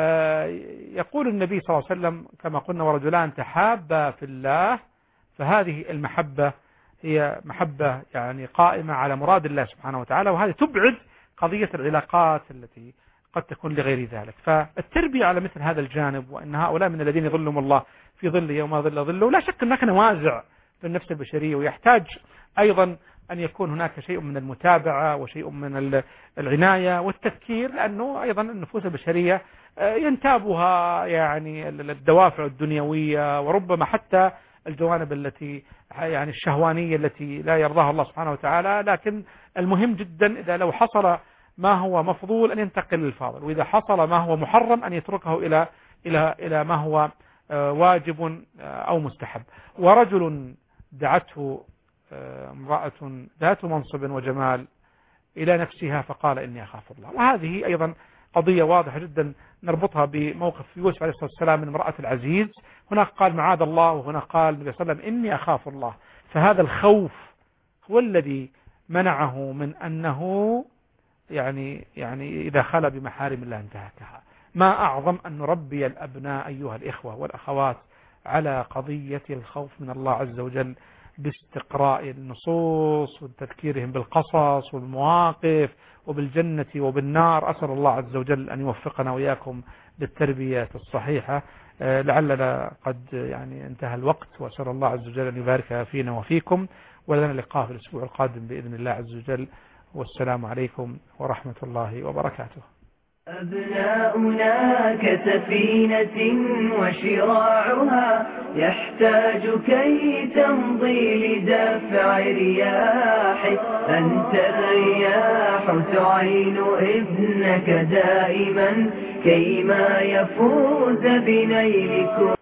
يقول النبي صلى الله عليه وسلم كما قلنا: ورجلان تحابا في الله، فهذه المحبة هي محبة يعني قائمة على مراد الله سبحانه وتعالى، وهذه تبعد قضية العلاقات التي قد تكون لغير ذلك. فالتربية على مثل هذا الجانب، وأن هؤلاء من الذين يظلهم الله في ظل يوم ظل ظله، لا شك هناك نوازع في النفس البشرية، ويحتاج أيضا أن يكون هناك شيء من المتابعة وشيء من العناية والتذكير، لأنه أيضا النفوس البشرية ينتابها يعني الدوافع الدنيوية، وربما حتى الجوانب التي يعني الشهوانية التي لا يرضاها الله سبحانه وتعالى. لكن المهم جدا إذا لو حصل ما هو مفضول أن ينتقل للفاضل، وإذا حصل ما هو محرم أن يتركه إلى إلى إلى ما هو واجب أو مستحب. ورجل دعته امرأة ذات منصب وجمال إلى نفسها فقال: إني أخاف الله. وهذه أيضا قضية واضحة جدا نربطها بموقف يوسف عليه الصلاة والسلام من امرأة العزيز. هناك قال معاذ الله، وهنا قال النبي صلى الله عليه وسلم: إني أخاف الله. فهذا الخوف هو الذي منعه من أنه يعني يعني إذا خلى بمحارم الله انتهكها. ما أعظم أن نربي الأبناء أيها الإخوة والأخوات على قضية الخوف من الله عز وجل، باستقراء النصوص وتذكيرهم بالقصص والمواقف وبالجنة وبالنار. أسأل الله عز وجل أن يوفقنا وإياكم بالتربية الصحيحة. لعلنا قد يعني انتهى الوقت، وأسأل الله عز وجل أن يبارك فينا وفيكم، ولنا لقاء في الأسبوع القادم بإذن الله عز وجل. والسلام عليكم ورحمة الله وبركاته. أبناؤنا كسفينة وشراعها يحتاج كي تمضي لدفع رياح. أنت الرياح تعين ابنك دائما كيما يفوز بنيل كل